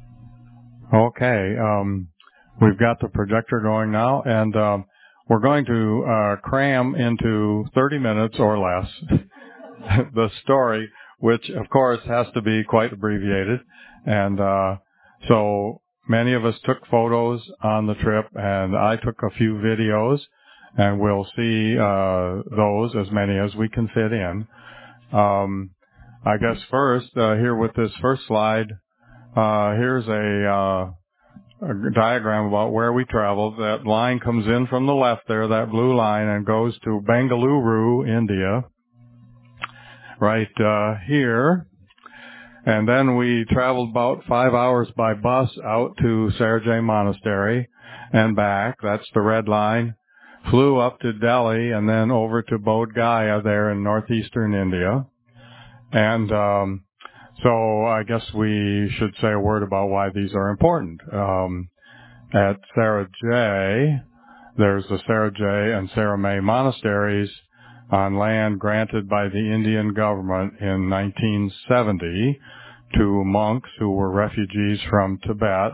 Okay. Um, We've got the projector going now, and um, we're going to uh, cram into thirty minutes or less the story, which, of course, has to be quite abbreviated. And uh, so many of us took photos on the trip, and I took a few videos, and we'll see uh, those, as many as we can fit in. Um, I guess first, uh, here with this first slide, uh, here's a... Uh, a diagram about where we traveled. That line comes in from the left there, that blue line, and goes to Bengaluru, India, right uh, here. And then we traveled about five hours by bus out to Sarah J. Monastery and back. That's the red line. Flew up to Delhi and then over to Bodh Gaya there in northeastern India. And um So I guess we should say a word about why these are important. Um, at Sarah J, there's the Sarah J and Sarah May monasteries on land granted by the Indian government in nineteen seventy to monks who were refugees from Tibet.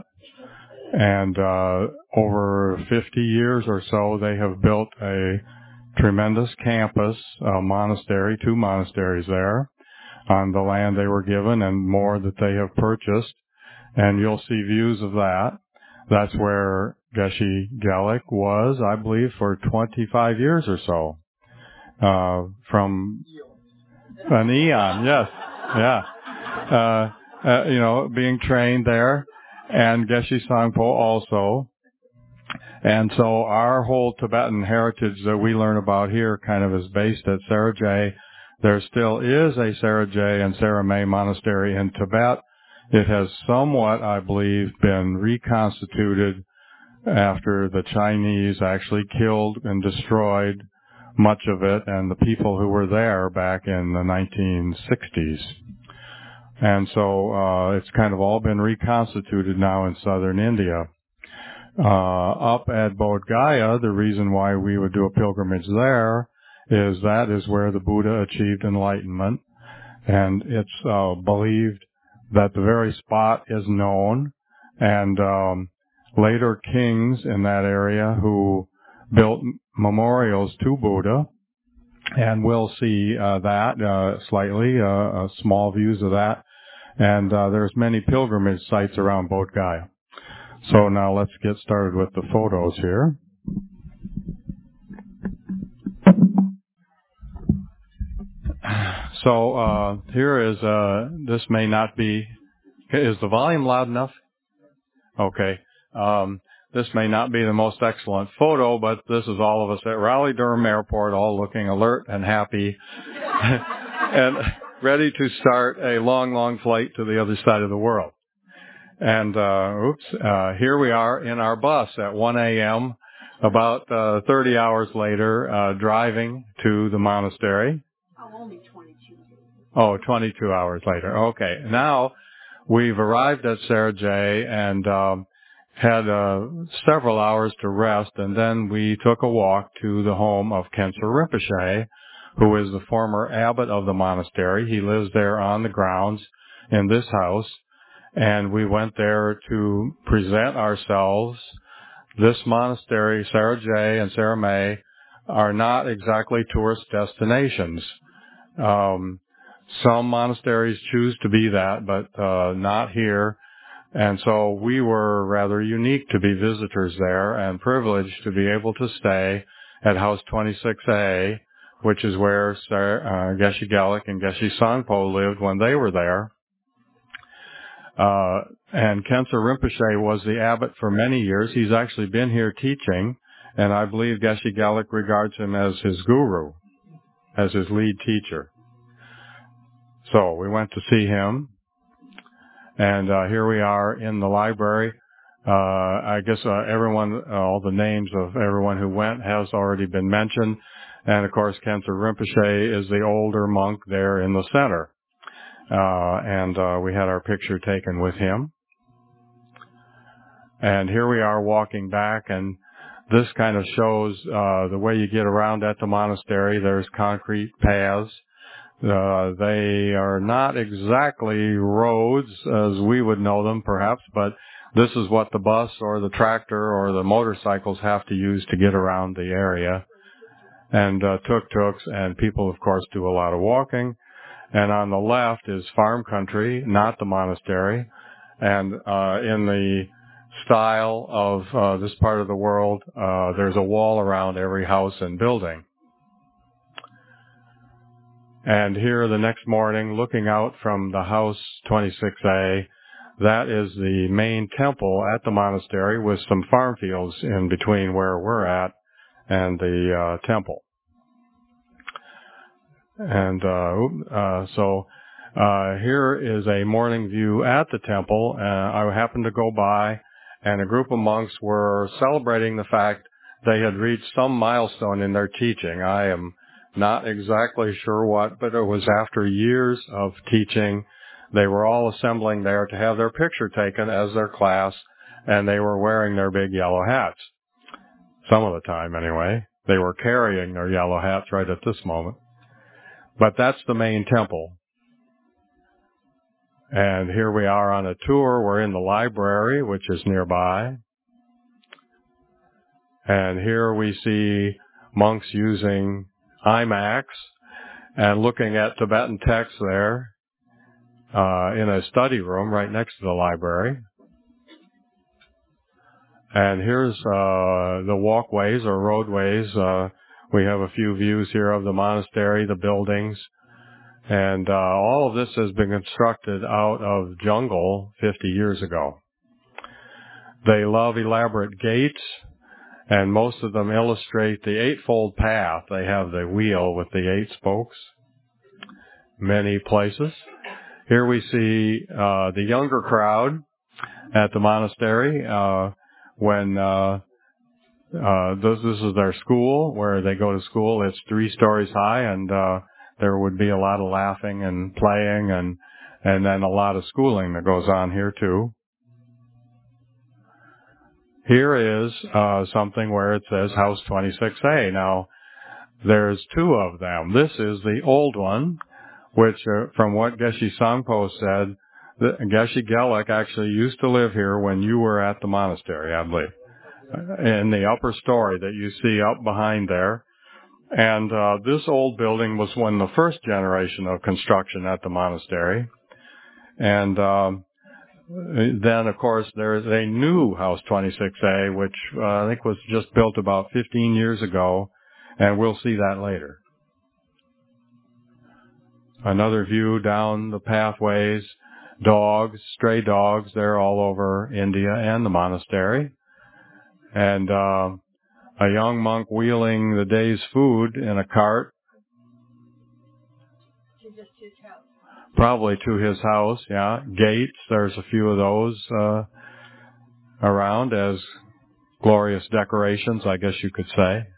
And uh, over fifty years or so, they have built a tremendous campus, a monastery, two monasteries there, on the land they were given, and more that they have purchased. And you'll see views of that. That's where Geshe Gelik was, I believe, for twenty-five years or so. Uh, from an eon, yes, yeah. Uh, uh, you know, being trained there, and Geshe Sangpo also. And so our whole Tibetan heritage that we learn about here kind of is based at Sarah J. There still is a Sarah J. and Sarah May monastery in Tibet. It has somewhat, I believe, been reconstituted after the Chinese actually killed and destroyed much of it and the people who were there back in the nineteen sixties. And so uh, it's kind of all been reconstituted now in southern India. Uh, up at Bodh Gaya, the reason why we would do a pilgrimage there is that is where the Buddha achieved enlightenment, and it's uh, believed that the very spot is known, and um, later kings in that area who built memorials to Buddha, and we'll see uh, that uh, slightly, uh, uh, small views of that, and uh, there's many pilgrimage sites around Bodh Gaya. So now let's get started with the photos here. So uh, here is, uh, this may not be, is the volume loud enough? Okay. Um, this may not be the most excellent photo, but this is all of us at Raleigh-Durham Airport, all looking alert and happy and ready to start a long, long flight to the other side of the world. And, uh, oops, uh, here we are in our bus at one a.m., about uh, thirty hours later, uh, driving to the monastery. Oh, only twenty-two. Oh, twenty-two hours later. Okay. Now we've arrived at Sergey and um, had uh, several hours to rest, and then we took a walk to the home of Khensur Rinpoche, who is the former abbot of the monastery. He lives there on the grounds in this house, and we went there to present ourselves. This monastery, Sergey and Saramay, are not exactly tourist destinations. Um, some monasteries choose to be that, but uh, not here. And so we were rather unique to be visitors there and privileged to be able to stay at House twenty-six A, which is where Sar- uh, Geshe Gelik and Geshe Sangpo lived when they were there. Uh, and Khensur Rinpoche was the abbot for many years. He's actually been here teaching, and I believe Geshe Gelik regards him as his guru, as his lead teacher. So we went to see him, and uh, here we are in the library. Uh, I guess uh, everyone, uh, all the names of everyone who went has already been mentioned, and of course Khensur Rinpoche is the older monk there in the center. Uh, and, uh, we had our picture taken with him. And here we are walking back, and this kind of shows, uh, the way you get around at the monastery. There's concrete paths. Uh, they are not exactly roads as we would know them, perhaps, but this is what the bus or the tractor or the motorcycles have to use to get around the area. And, uh, tuk-tuks, and people, of course, do a lot of walking. And on the left is farm country, not the monastery. And uh, in the style of uh, this part of the world, uh, there's a wall around every house and building. And here the next morning, looking out from the house twenty-six A, that is the main temple at the monastery with some farm fields in between where we're at and the uh, temple. And uh, uh, so uh, here is a morning view at the temple. Uh, I happened to go by, and a group of monks were celebrating the fact they had reached some milestone in their teaching. I am not exactly sure what, but it was after years of teaching. They were all assembling there to have their picture taken as their class, and they were wearing their big yellow hats. Some of the time, anyway. They were carrying their yellow hats right at this moment. But that's the main temple. And here we are on a tour. We're in the library, which is nearby. And here we see monks using IMAX and looking at Tibetan texts there uh, in a study room right next to the library. And here's uh, the walkways or roadways. Uh, we have a few views here of the monastery, the buildings. And uh, all of this has been constructed out of jungle fifty years ago. They love elaborate gates, and most of them illustrate the Eightfold Path. They have the wheel with the eight spokes, many places. Here we see uh, the younger crowd at the monastery uh, when uh, uh, this, this is their school, where they go to school. It's three stories high, and uh, there would be a lot of laughing and playing, and and then a lot of schooling that goes on here too. Here is uh, something where it says House twenty-six A. Now, there's two of them. This is the old one, which, uh, from what Geshe Sangpo said, the, Geshe Gelik actually used to live here when you were at the monastery, I believe, in the upper story that you see up behind there. And uh, this old building was one of the first generation of construction at the monastery. And um, then, of course, there is a new House twenty-six A, which uh, I think was just built about fifteen years ago, and we'll see that later. Another view down the pathways, dogs, stray dogs, they're all over India and the monastery. and uh, a young monk wheeling the day's food in a cart, probably to his house. Yeah, gates. There's a few of those uh, around as glorious decorations, I guess you could say.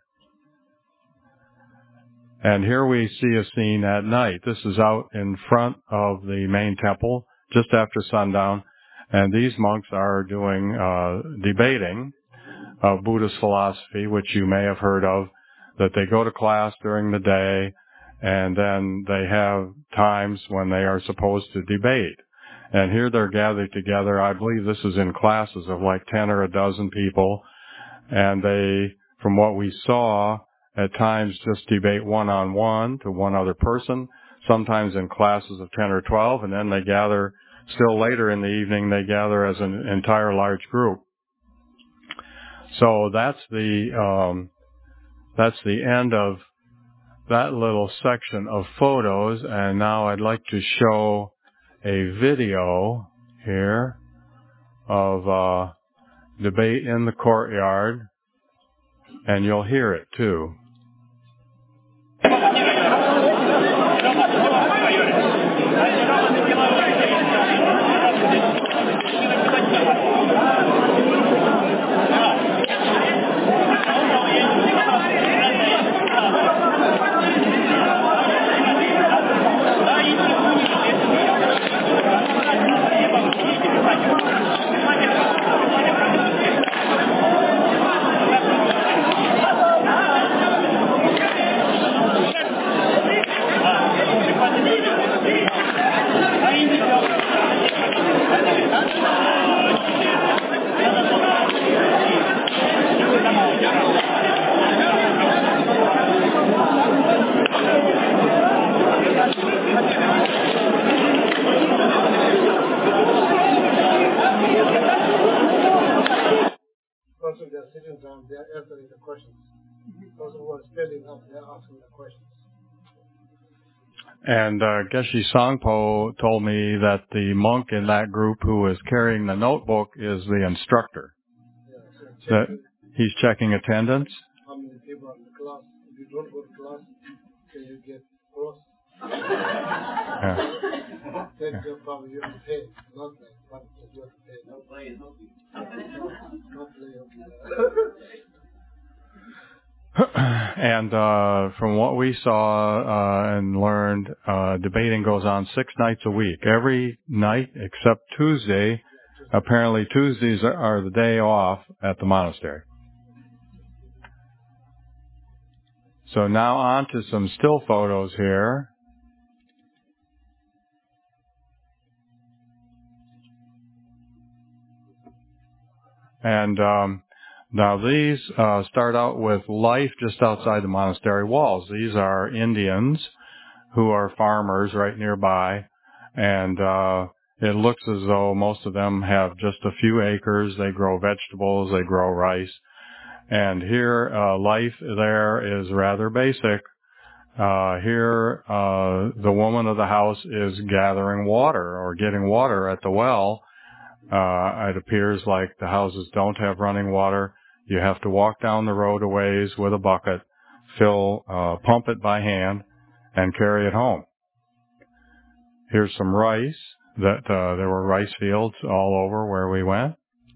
And here we see a scene at night. This is out in front of the main temple, just after sundown, and these monks are doing uh, debating of Buddhist philosophy, which you may have heard of, that they go to class during the day, and then they have times when they are supposed to debate. And here they're gathered together. I believe this is in classes of like ten or a dozen people, and they, from what we saw, at times just debate one-on-one to one other person, sometimes in classes of ten or twelve, and then they gather, still later in the evening, they gather as an entire large group. So that's the, um, that's the end of that little section of photos, and now I'd like to show a video here of uh, debate in the courtyard, and you'll hear it too. They are answering the questions. Those who are standing up, they are asking the questions. And uh, Geshe Sangpo told me that the monk in that group who is carrying the notebook is the instructor. Yeah, so that he's checking attendance. How many people are in the class? If you don't go to class, then you get cross. Yeah. Then you probably you have to pay. Not like, but you have to pay. No play, no play. No play, okay. And uh, from what we saw uh, and learned, uh, debating goes on six nights a week. Every night except Tuesday. Apparently Tuesdays are the day off at the monastery. So now on to some still photos here. And um, now these uh, start out with life just outside the monastery walls. These are Indians who are farmers right nearby, and uh, it looks as though most of them have just a few acres. They grow vegetables, they grow rice, and here uh, life there is rather basic. Uh, here uh, the woman of the house is gathering water or getting water at the well. Uh, it appears like the houses don't have running water. You have to walk down the road a ways with a bucket, fill, uh, pump it by hand, and carry it home. Here's some rice. That uh, there were rice fields all over where we went.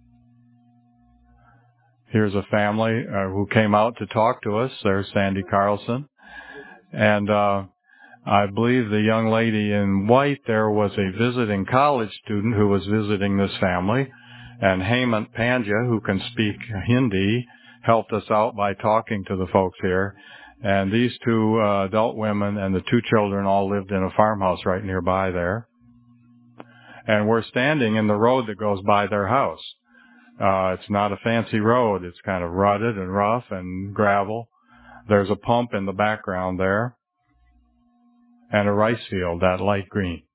Here's a family uh, who came out to talk to us. There's Sandy Carlson. And uh, I believe the young lady in white there was a visiting college student who was visiting this family. And Hemant Pandya, who can speak Hindi, helped us out by talking to the folks here. And these two uh, adult women and the two children all lived in a farmhouse right nearby there. And we're standing in the road that goes by their house. Uh, it's not a fancy road. It's kind of rutted and rough and gravel. There's a pump in the background there. And a rice field, that light green.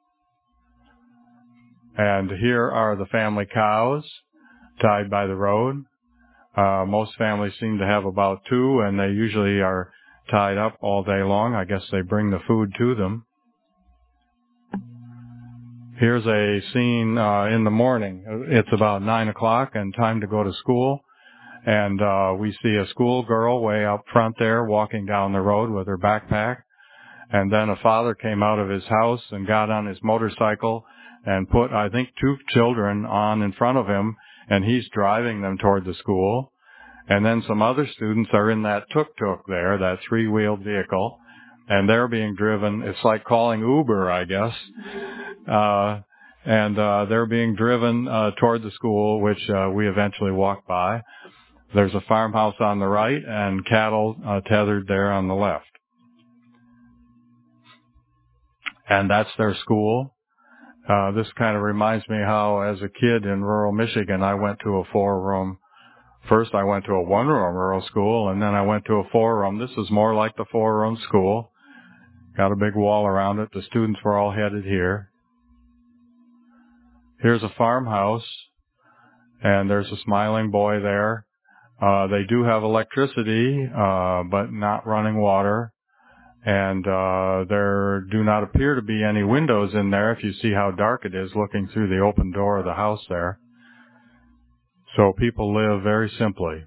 And here are the family cows tied by the road. Uh, most families seem to have about two, and they usually are tied up all day long. I guess they bring the food to them. Here's a scene uh, in the morning. It's about nine o'clock and time to go to school. And uh, we see a schoolgirl way up front there walking down the road with her backpack. And then a father came out of his house and got on his motorcycle and put, I think, two children on in front of him, and he's driving them toward the school. And then some other students are in that tuk-tuk there, that three-wheeled vehicle, and they're being driven. It's like calling Uber, I guess. Uh, and uh, they're being driven uh, toward the school, which uh, we eventually walked by. There's a farmhouse on the right and cattle uh, tethered there on the left. And that's their school. Uh, this kind of reminds me how, as a kid in rural Michigan, I went to a four-room. First, I went to a one-room rural school, and then I went to a four-room. This is more like the four-room school. Got a big wall around it. The students were all headed here. Here's a farmhouse, and there's a smiling boy there. Uh, they do have electricity, uh, but not running water. And uh, there do not appear to be any windows in there if you see how dark it is looking through the open door of the house there. So people live very simply.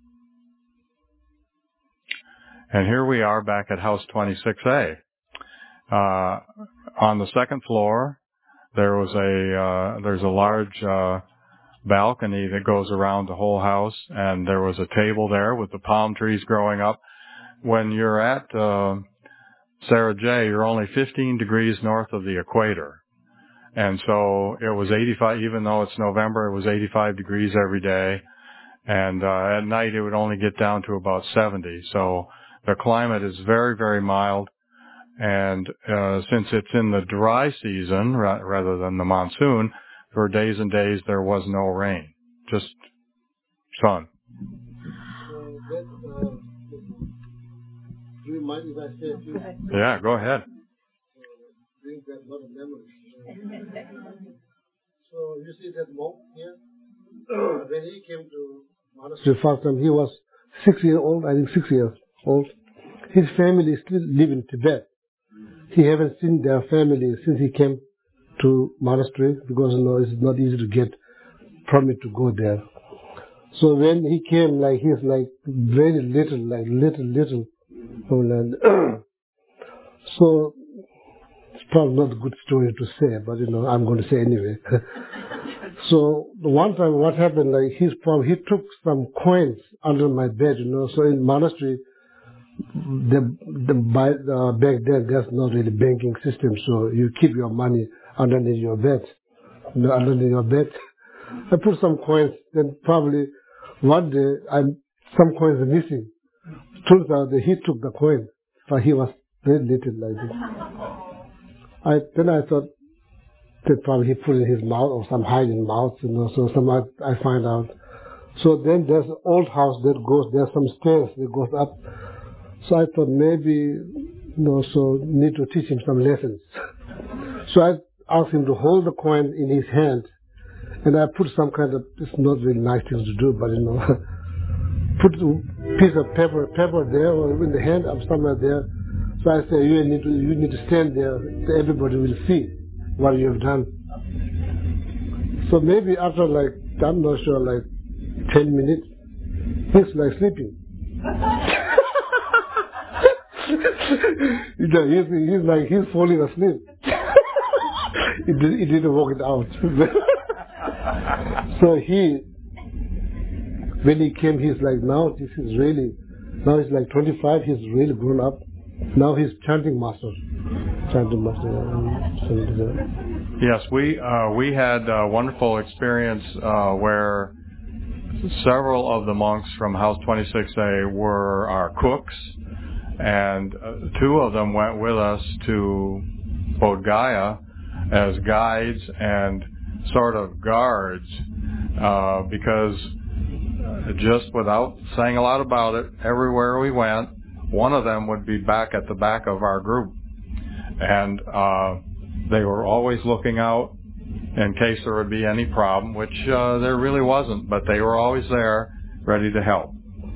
And here we are back at House twenty-six A. Uh, on the second floor, there was a uh, there's a large uh, balcony that goes around the whole house, and there was a table there with the palm trees growing up. When you're at uh, Sarah J., you're only fifteen degrees north of the equator. And so it was eighty-five, even though it's November, it was eighty-five degrees every day. And uh, at night it would only get down to about seventy. So the climate is very, very mild. And uh, since it's in the dry season ra- rather than the monsoon, for days and days there was no rain, just sun. So that, uh, do you mind if I say a few? Yeah, go ahead. Brings back a lot of memories. So you see that monk here? When he came to monastery first time, he was six years old, I think six years old. His family still live in Tibet. He haven't seen their family since he came to monastery because you know it's not easy to get permit to go there. So when he came, like he's like very little, like little, little. And so it's probably not a good story to say, but you know I'm going to say anyway. So the one time, what happened? Like he's probably he took some coins under my bed, you know. So in monastery, the the by uh, back then there's not really banking system, so you keep your money underneath your bed, you know, underneath your bed. I put some coins. Then probably one day, I'm some coins are missing. Turns out that he took the coin, but he was very little like this. I then I thought that probably he put it in his mouth or some hiding mouth, you know. So some I, I find out. So then there's an old house that goes. There's some stairs that goes up. So I thought maybe, you know, so need to teach him some lessons. So I asked him to hold the coin in his hand, and I put some kind of, it's not really nice things to do, but you know, put a piece of paper, paper there or in the hand of somewhere there. So I said, you need to, you need to stand there, so everybody will see what you have done. So maybe after like, I'm not sure, like ten minutes, he's like sleeping. he's, he's like, he's falling asleep. he, did, he didn't walk it out. So he, when he came, he's like, now this is really, now he's like twenty-five, he's really grown up. Now he's chanting master. Chanting master. Yes, we uh, we had a wonderful experience uh, where several of the monks from House twenty-six A were our cooks, and uh, two of them went with us to Bodh Gaya as guides and sort of guards, uh, because just without saying a lot about it, everywhere we went, one of them would be back at the back of our group. And uh, they were always looking out in case there would be any problem, which uh, there really wasn't, but they were always there, ready to help.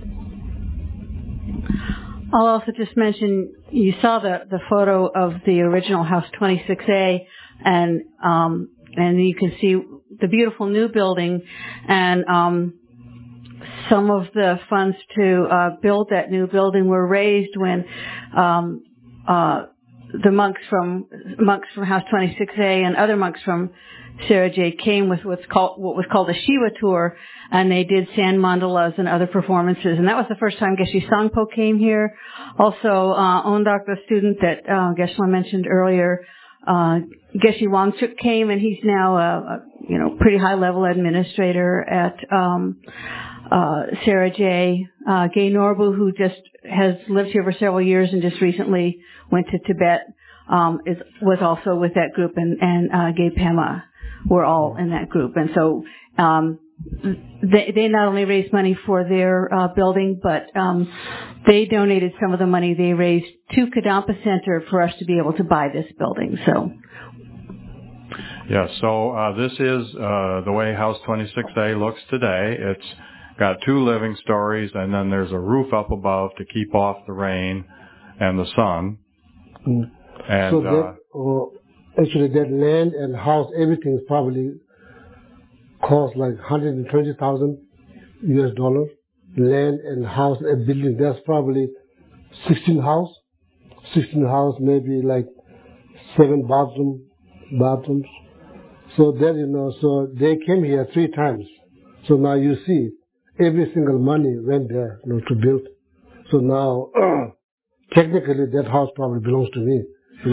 I'll also just mention, you saw the, the photo of the original House twenty-six A, and um, and you can see the beautiful new building, and um, some of the funds to uh, build that new building were raised when um, uh, the monks from monks from House twenty-six A and other monks from Sarah J came with what's called what was called a Shiva tour, and they did sand mandalas and other performances, and that was the first time Geshe Sangpo came here. Also, uh, Ondak, the student that uh, Geshe mentioned earlier, uh, Geshe Wangchuk came, and he's now a, a you know pretty high level administrator at um, uh, Sarah J. Uh, Gay Norbu, who just has lived here for several years and just recently went to Tibet, um, is was also with that group, and and uh, Gay Pema were all in that group, and so um, they they not only raised money for their uh, building, but um, they donated some of the money they raised to Kadampa Center for us to be able to buy this building. So. Yes, so uh, this is uh, the way House twenty-six A looks today. It's got two living stories, and then there's a roof up above to keep off the rain and the sun. Mm. And so that, uh, actually, that land and house, everything is probably cost like one hundred twenty thousand U S dollars. Land and house and building, that's probably sixteen house, sixteen house, maybe like seven bathroom, bathrooms. So that, you know, so they came here three times. So now you see, every single money went there, you know, to build. So now, technically, that house probably belongs to me.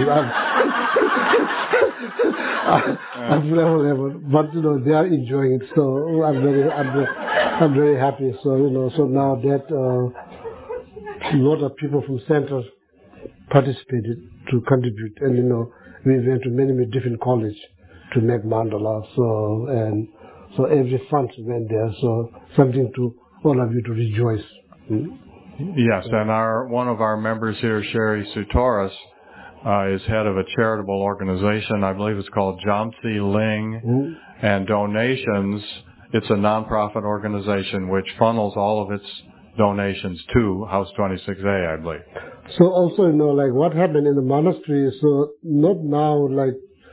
I've never, never, but you know, they are enjoying it. So I'm very, I'm very, I'm very happy. So you know, so now that uh, a lot of people from center participated to contribute, and you know, we went to many, many different colleges to make mandala. So and so every fund went there. So something to all of you to rejoice. Hmm? Yes, and our one of our members here, Sherry Sutoris, uh, is head of a charitable organization. I believe it's called Jamsi Ling, mm-hmm. and donations. It's a nonprofit organization which funnels all of its donations to House twenty-six A, I believe. So also, you know, like what happened in the monastery. So not now, like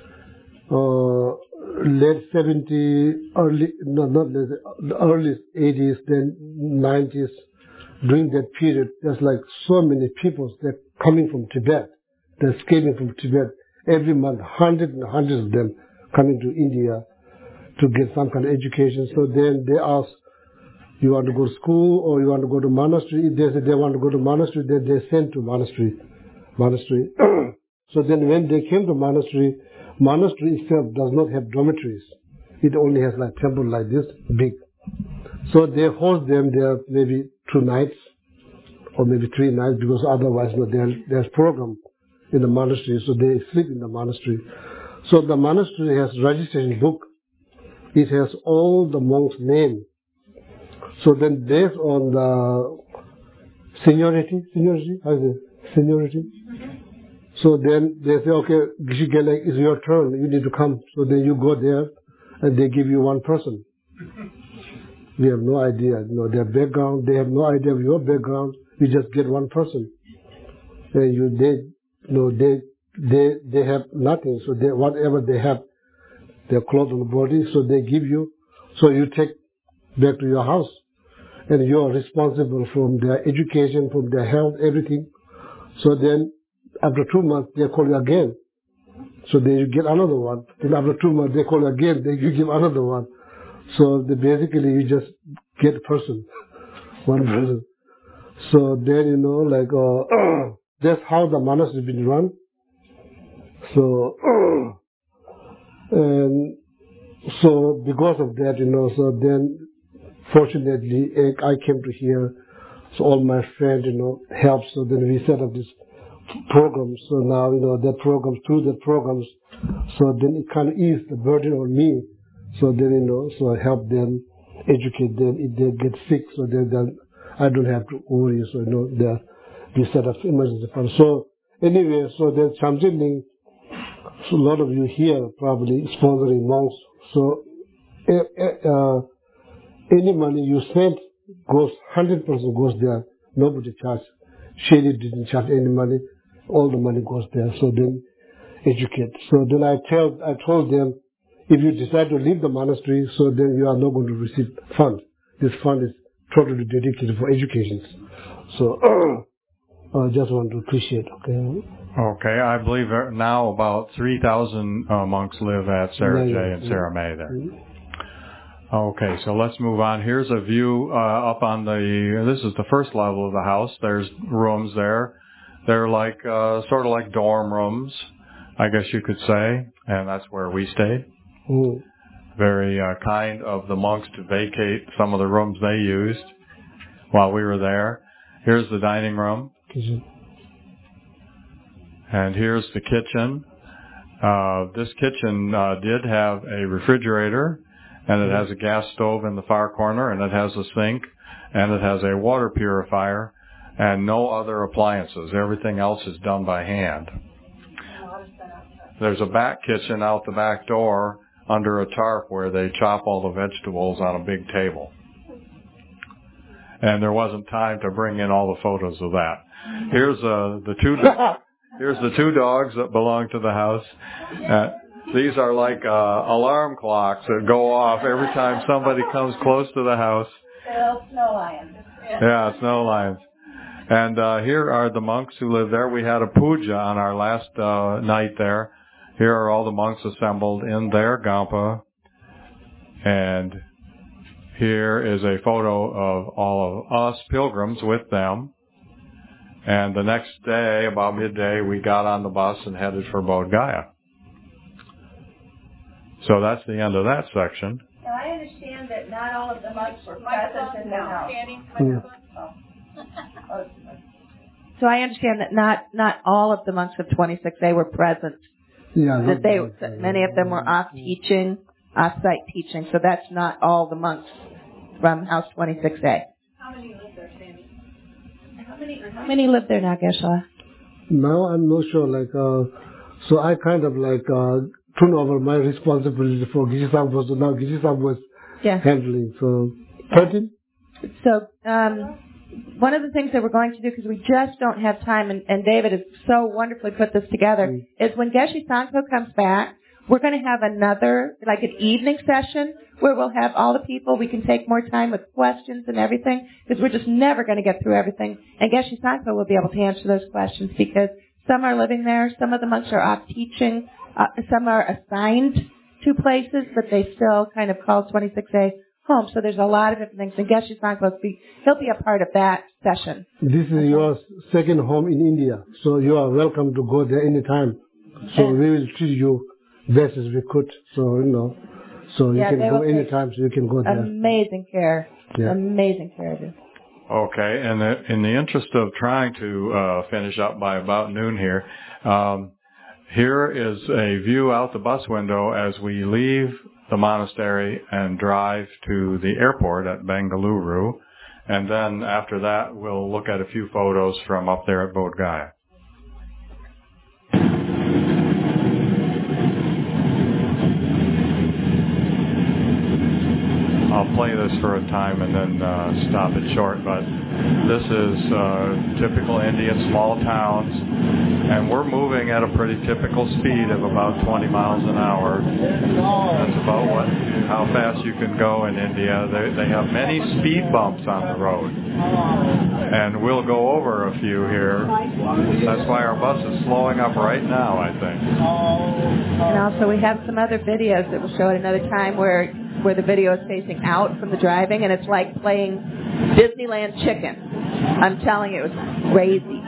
uh, late seventies, early no, not late, the early eighties, then nineties. During that period, there's like so many people that coming from Tibet. They're escaping from Tibet every month, hundreds and hundreds of them coming to India to get some kind of education. So then they ask, you want to go to school or you want to go to monastery? If they say they want to go to monastery, then they send to monastery. Monastery. So then when they came to monastery, monastery itself does not have dormitories. It only has like temple like this, big. So they host them there maybe two nights or maybe three nights because otherwise you know, there, there's program in the monastery, so they sleep in the monastery. So the monastery has registration book. It has all the monks' names. So then based on the seniority, seniority, how is it? Seniority. So then they say, okay, Geshe Gelek, it's your turn. You need to come. So then you go there, and they give you one person. We have no idea, you know, their background. They have no idea of your background. You just get one person, and you they, you know, they they they have nothing. So they whatever they have, their clothes on the body. So they give you. So you take back to your house, and you are responsible from their education, from their health, everything. So then, after two months, they call you again. So then you get another one. Then after two months, they call you again. Then you give another one. So the, basically, you just get a person, one person. So then, you know, like, uh, that's how the monastery has been run. So, and so because of that, you know, so then, fortunately, I came to here. So all my friends, you know, helped. So then we set up this program. So now, you know, that programs, through the programs, so then it can ease the burden on me. So then, you know, so I help them, educate them. If they get sick, so then, then I don't have to worry. So, you know, the, we set up emergency fund. So anyway, so there's something, so a lot of you here probably sponsoring monks. So uh, uh, any money you send goes, one hundred percent goes there. Nobody charges. Shady didn't charge any money. All the money goes there. So then educate. So then I tell, I told them, if you decide to leave the monastery, so then you are not going to receive fund. This fund is totally dedicated for education. So I just want to appreciate. Okay. Okay, I believe now about three thousand uh, monks live at Sarajay Yeah, yeah, and yeah. Saramay there. Mm-hmm. Okay, so let's move on. Here's a view uh, up on the, this is the first level of the house. There's rooms there. They're like, uh, sort of like dorm rooms, I guess you could say, and that's where we stayed. Mm. Very uh, kind of the monks to vacate some of the rooms they used while we were there. Here's the dining room. Kitchen. And here's the kitchen. Uh, this kitchen uh, did have a refrigerator, and it has a gas stove in the far corner, and it has a sink, and it has a water purifier, and no other appliances. Everything else is done by hand. There's a back kitchen out the back door under a tarp where they chop all the vegetables on a big table. And there wasn't time to bring in all the photos of that. Here's uh, the two here's the two dogs that belong to the house. Uh, these are like uh, alarm clocks that go off every time somebody comes close to the house. Little snow lions. Yeah, snow lions. And uh, here are the monks who live there. We had a puja on our last uh, night there. Here are all the monks assembled in their gampa. And here is a photo of all of us pilgrims with them. And the next day, about midday, we got on the bus and headed for Bodh Gaya. So that's the end of that section. Now, I understand that not all of the monks were present in the house. Mm. So I understand that not not all of the monks of twenty-six A were present. Yeah, That they that many of them were off teaching, off-site teaching. So that's not all the monks from House twenty-six A. How many live there, Sandy? How many how many live there now, Geshe-la? Now I'm not sure. Like, uh, so I kind of like uh, turn over my responsibility for Geshe-Sampo. So now Geshe-Sampo was Yeah. handling. So thirteen. So um, one of the things that we're going to do, because we just don't have time, and, and David has so wonderfully put this together, Mm. is when Geshe Sanpo comes back, we're going to have another, like an evening session, where we'll have all the people. We can take more time with questions and everything, because we're just never going to get through everything. And Geshe Sanpo will be able to answer those questions, because some are living there, some of the monks are off teaching, uh, some are assigned to places, but they still kind of call twenty-six A home. So there's a lot of different things. And Geshe Sanpo, he'll be a part of that session. This is okay. Your second home in India, so you are welcome to go there anytime. So And we will treat you best as we could. So, you know, so you Yeah, can they go will take anytime, so you can go there. amazing care. Yeah. Amazing care of you. Okay, and the, in the interest of trying to uh, finish up by about noon here, um, here is a view out the bus window as we leave the monastery and drive to the airport at Bengaluru. And then after that, we'll look at a few photos from up there at Bodh Gaya. I'll play this for a time and then uh, stop it short, but this is uh, typical Indian small towns, and we're moving at a pretty typical speed of about twenty miles an hour. That's about what, how fast you can go in India. They, they have many speed bumps on the road, and we'll go over a few here. That's why our bus is slowing up right now, I think. And also we have some other videos that we'll show at another time where where the video is facing out from the driving, and it's like playing Disneyland Chicken. I'm telling you, it's crazy.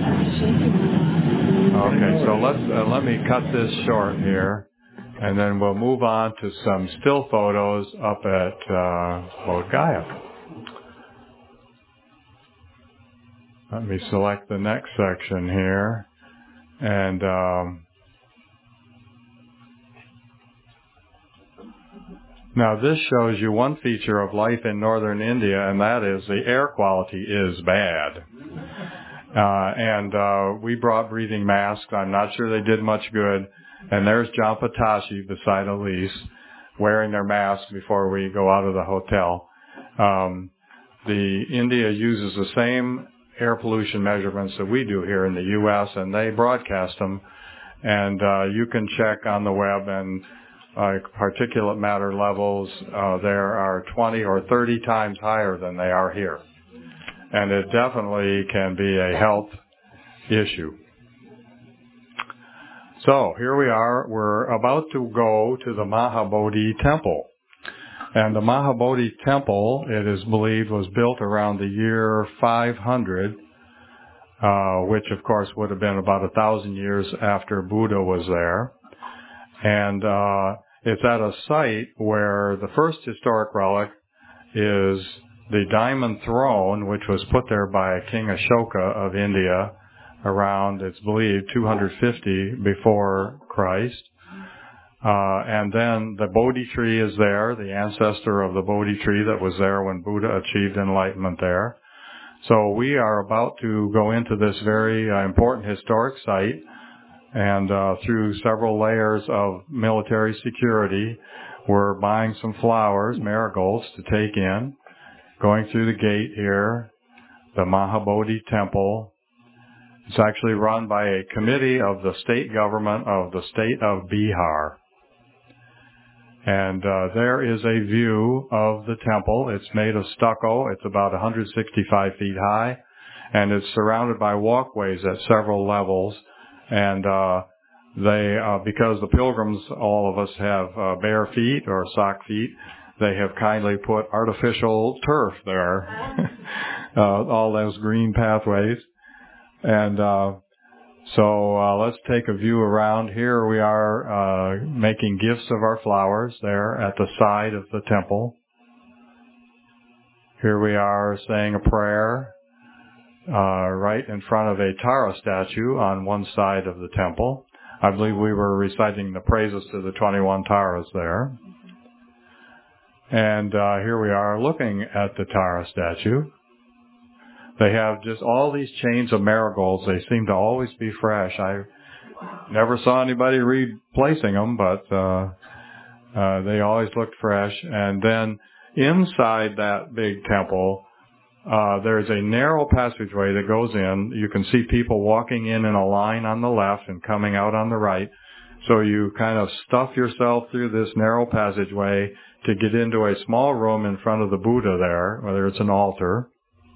Okay, so let's uh, let me cut this short here, and then we'll move on to some still photos up at uh, Bodh Gaya. Let me select the next section here, and um, now this shows you one feature of life in northern India, and that is the air quality is bad. Uh, and uh, we brought breathing masks. I'm not sure they did much good. And there's Jampa Tashi beside Elise wearing their mask before we go out of the hotel. Um, the India uses the same air pollution measurements that we do here in the U S, and they broadcast them. And uh, you can check on the web and uh, particulate matter levels uh, there are twenty or thirty times higher than they are here. And it definitely can be a health issue. So here we are. We're about to go to the Mahabodhi Temple. And the Mahabodhi Temple, it is believed, was built around the year five hundred, uh, which of course would have been about a thousand years after Buddha was there. And uh, it's at a site where the first historic relic is the diamond throne, which was put there by King Ashoka of India around, it's believed, two hundred fifty before Christ. Uh, and then the Bodhi tree is there, the ancestor of the Bodhi tree that was there when Buddha achieved enlightenment there. So we are about to go into this very uh, important historic site, and uh, through several layers of military security, we're buying some flowers, marigolds, to take in, going through the gate here, the Mahabodhi Temple. It's actually run by a committee of the state government of the state of Bihar. And uh, there is a view of the temple. It's made of stucco. It's about one hundred sixty-five feet high, and it's surrounded by walkways at several levels. And uh, they, uh, because the pilgrims, all of us, have uh, bare feet or sock feet, they have kindly put artificial turf there, uh, all those green pathways. And uh, so uh, let's take a view around. Here we are uh, making gifts of our flowers there at the side of the temple. Here we are saying a prayer uh, right in front of a Tara statue on one side of the temple. I believe we were reciting the praises to the twenty-one Taras there. And uh, here we are looking at the Tara statue. They have just all these chains of marigolds. They seem to always be fresh. I never saw anybody replacing them, but uh, uh, they always looked fresh. And then inside that big temple, uh, there's a narrow passageway that goes in. You can see people walking in in a line on the left and coming out on the right. So you kind of stuff yourself through this narrow passageway to get into a small room in front of the Buddha there, whether it's an altar.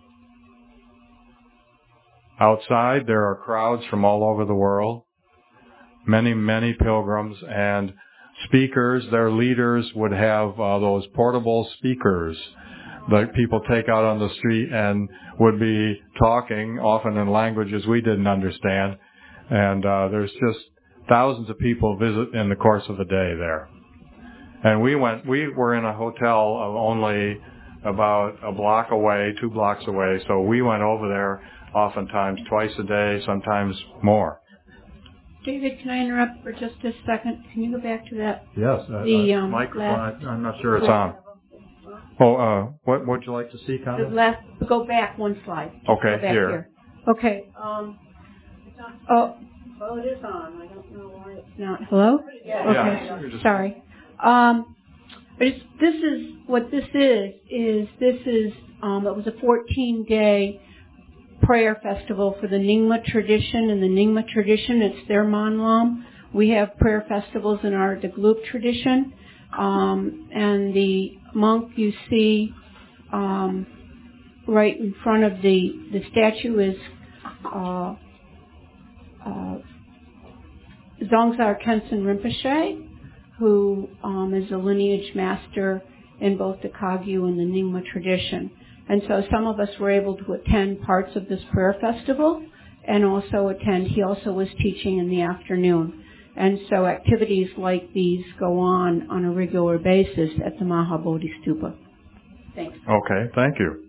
Outside, there are crowds from all over the world, many, many pilgrims and speakers. Their leaders would have uh, those portable speakers that people take out on the street and would be talking, often in languages we didn't understand. And uh, there's just thousands of people visit in the course of a day there. And we went, we were in a hotel of only about a block away, two blocks away, so we went over there oftentimes twice a day, sometimes more. David, can I interrupt for just a second? Can you go back to that? Yes, uh, the uh, um, microphone. last, I'm not sure it's on. Oh, uh, what would you like to see, Connie? The last, go back one slide. Okay, go back here. here. Okay. Um, oh, well, it is on. I don't know why it's not. Hello? Yeah. Okay. Yeah, just... Sorry. Um, it's, this is what this is. Is this is um, it was a fourteen-day prayer festival for the Nyingma tradition. And the Nyingma tradition, it's their Manlam. We have prayer festivals in our Daglup tradition. Um, and the monk you see um, right in front of the, the statue is uh, uh, Dzongzar Khensen Rinpoche, who um, is a lineage master in both the Kagyu and the Nyingma tradition. And so some of us were able to attend parts of this prayer festival and also attend. He also was teaching in the afternoon. And so activities like these go on on a regular basis at the Mahabodhi Stupa. Thanks. Okay, thank you.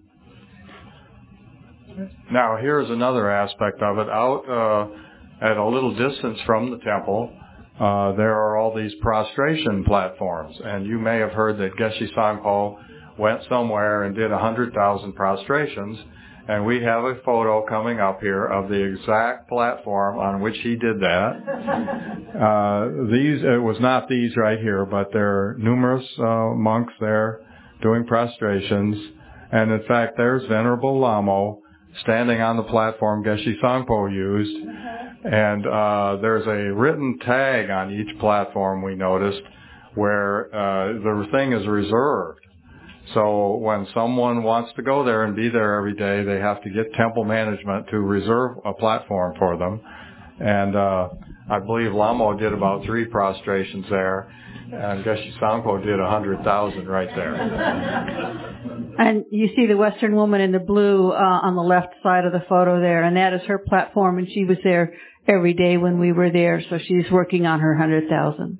Now here's another aspect of it. Out uh, at a little distance from the temple, uh, there are all these prostration platforms. And you may have heard that Geshe Sangpo went somewhere and did one hundred thousand prostrations, and we have a photo coming up here of the exact platform on which he did that. uh, these, it was not these right here, but there are numerous uh, monks there doing prostrations, and in fact there's Venerable Lamo standing on the platform Geshe Sangpo used, and uh, there's a written tag on each platform we noticed where uh, the thing is reserved. So when someone wants to go there and be there every day, they have to get temple management to reserve a platform for them. And uh, I believe Lamo did about three prostrations there, and Geshe Sangpo did a hundred thousand right there. And you see the Western woman in the blue uh, on the left side of the photo there, and that is her platform, and she was there every day when we were there, so she's working on her hundred thousand.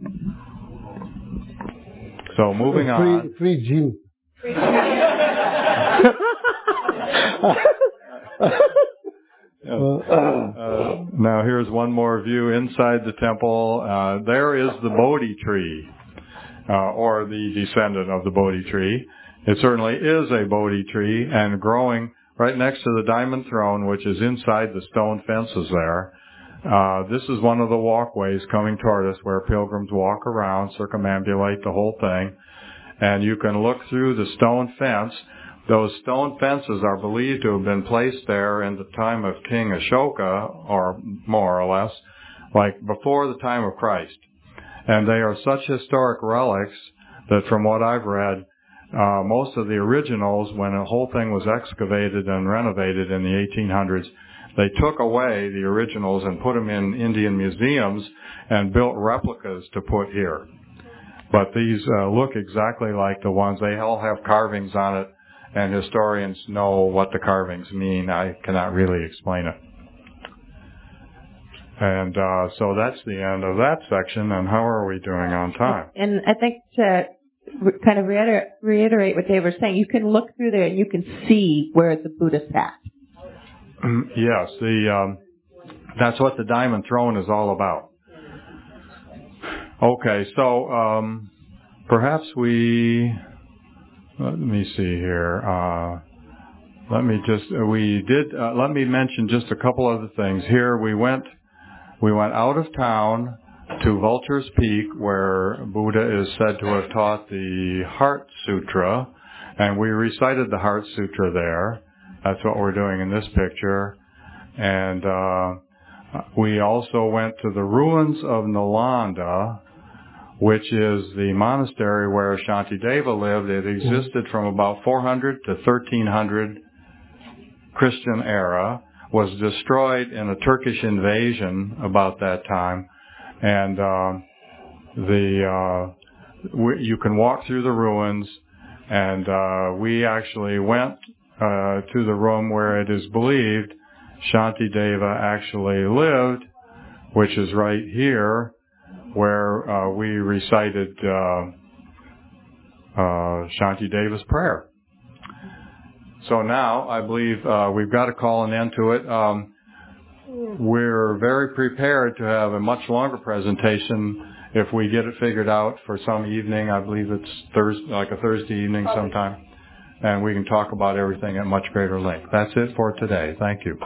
So moving on. Free, free gym. Uh, now here's one more view inside the temple. Uh, there is the Bodhi tree, uh, or the descendant of the Bodhi tree. It certainly is a Bodhi tree, and growing right next to the diamond throne, which is inside the stone fences there. Uh, this is one of the walkways coming toward us where pilgrims walk around, circumambulate the whole thing. And you can look through the stone fence. Those stone fences are believed to have been placed there in the time of King Ashoka, or more or less, like before the time of Christ. And they are such historic relics that from what I've read, uh, most of the originals, when the whole thing was excavated and renovated in the eighteen hundreds, they took away the originals and put them in Indian museums and built replicas to put here. But these uh, look exactly like the ones. They all have carvings on it, and historians know what the carvings mean. I cannot really explain it. And uh, so that's the end of that section, and how are we doing on time? And I think to kind of reiter- reiterate what Dave was saying, you can look through there and you can see where the Buddha sat. Yes, the um, that's what the diamond throne is all about. Okay, so um, perhaps we, let me see here. Uh, let me just, we did, uh, let me mention just a couple other things. Here we went, we went out of town to Vulture's Peak, where Buddha is said to have taught the Heart Sutra, and we recited the Heart Sutra there. That's what we're doing in this picture. And uh, we also went to the ruins of Nalanda, which is the monastery where Shantideva lived. It existed from about four hundred to thirteen hundred Christian era, was destroyed in a Turkish invasion about that time. And uh, the uh, w- you can walk through the ruins, and uh, we actually went uh, to the room where it is believed Shantideva actually lived, which is right here, where uh, we recited uh, uh, Shantideva's prayer. So now I believe uh, we've got to call an end to it. Um, we're very prepared to have a much longer presentation if we get it figured out for some evening. I believe it's Thursday, like a Thursday evening sometime, and we can talk about everything at much greater length. That's it for today. Thank you.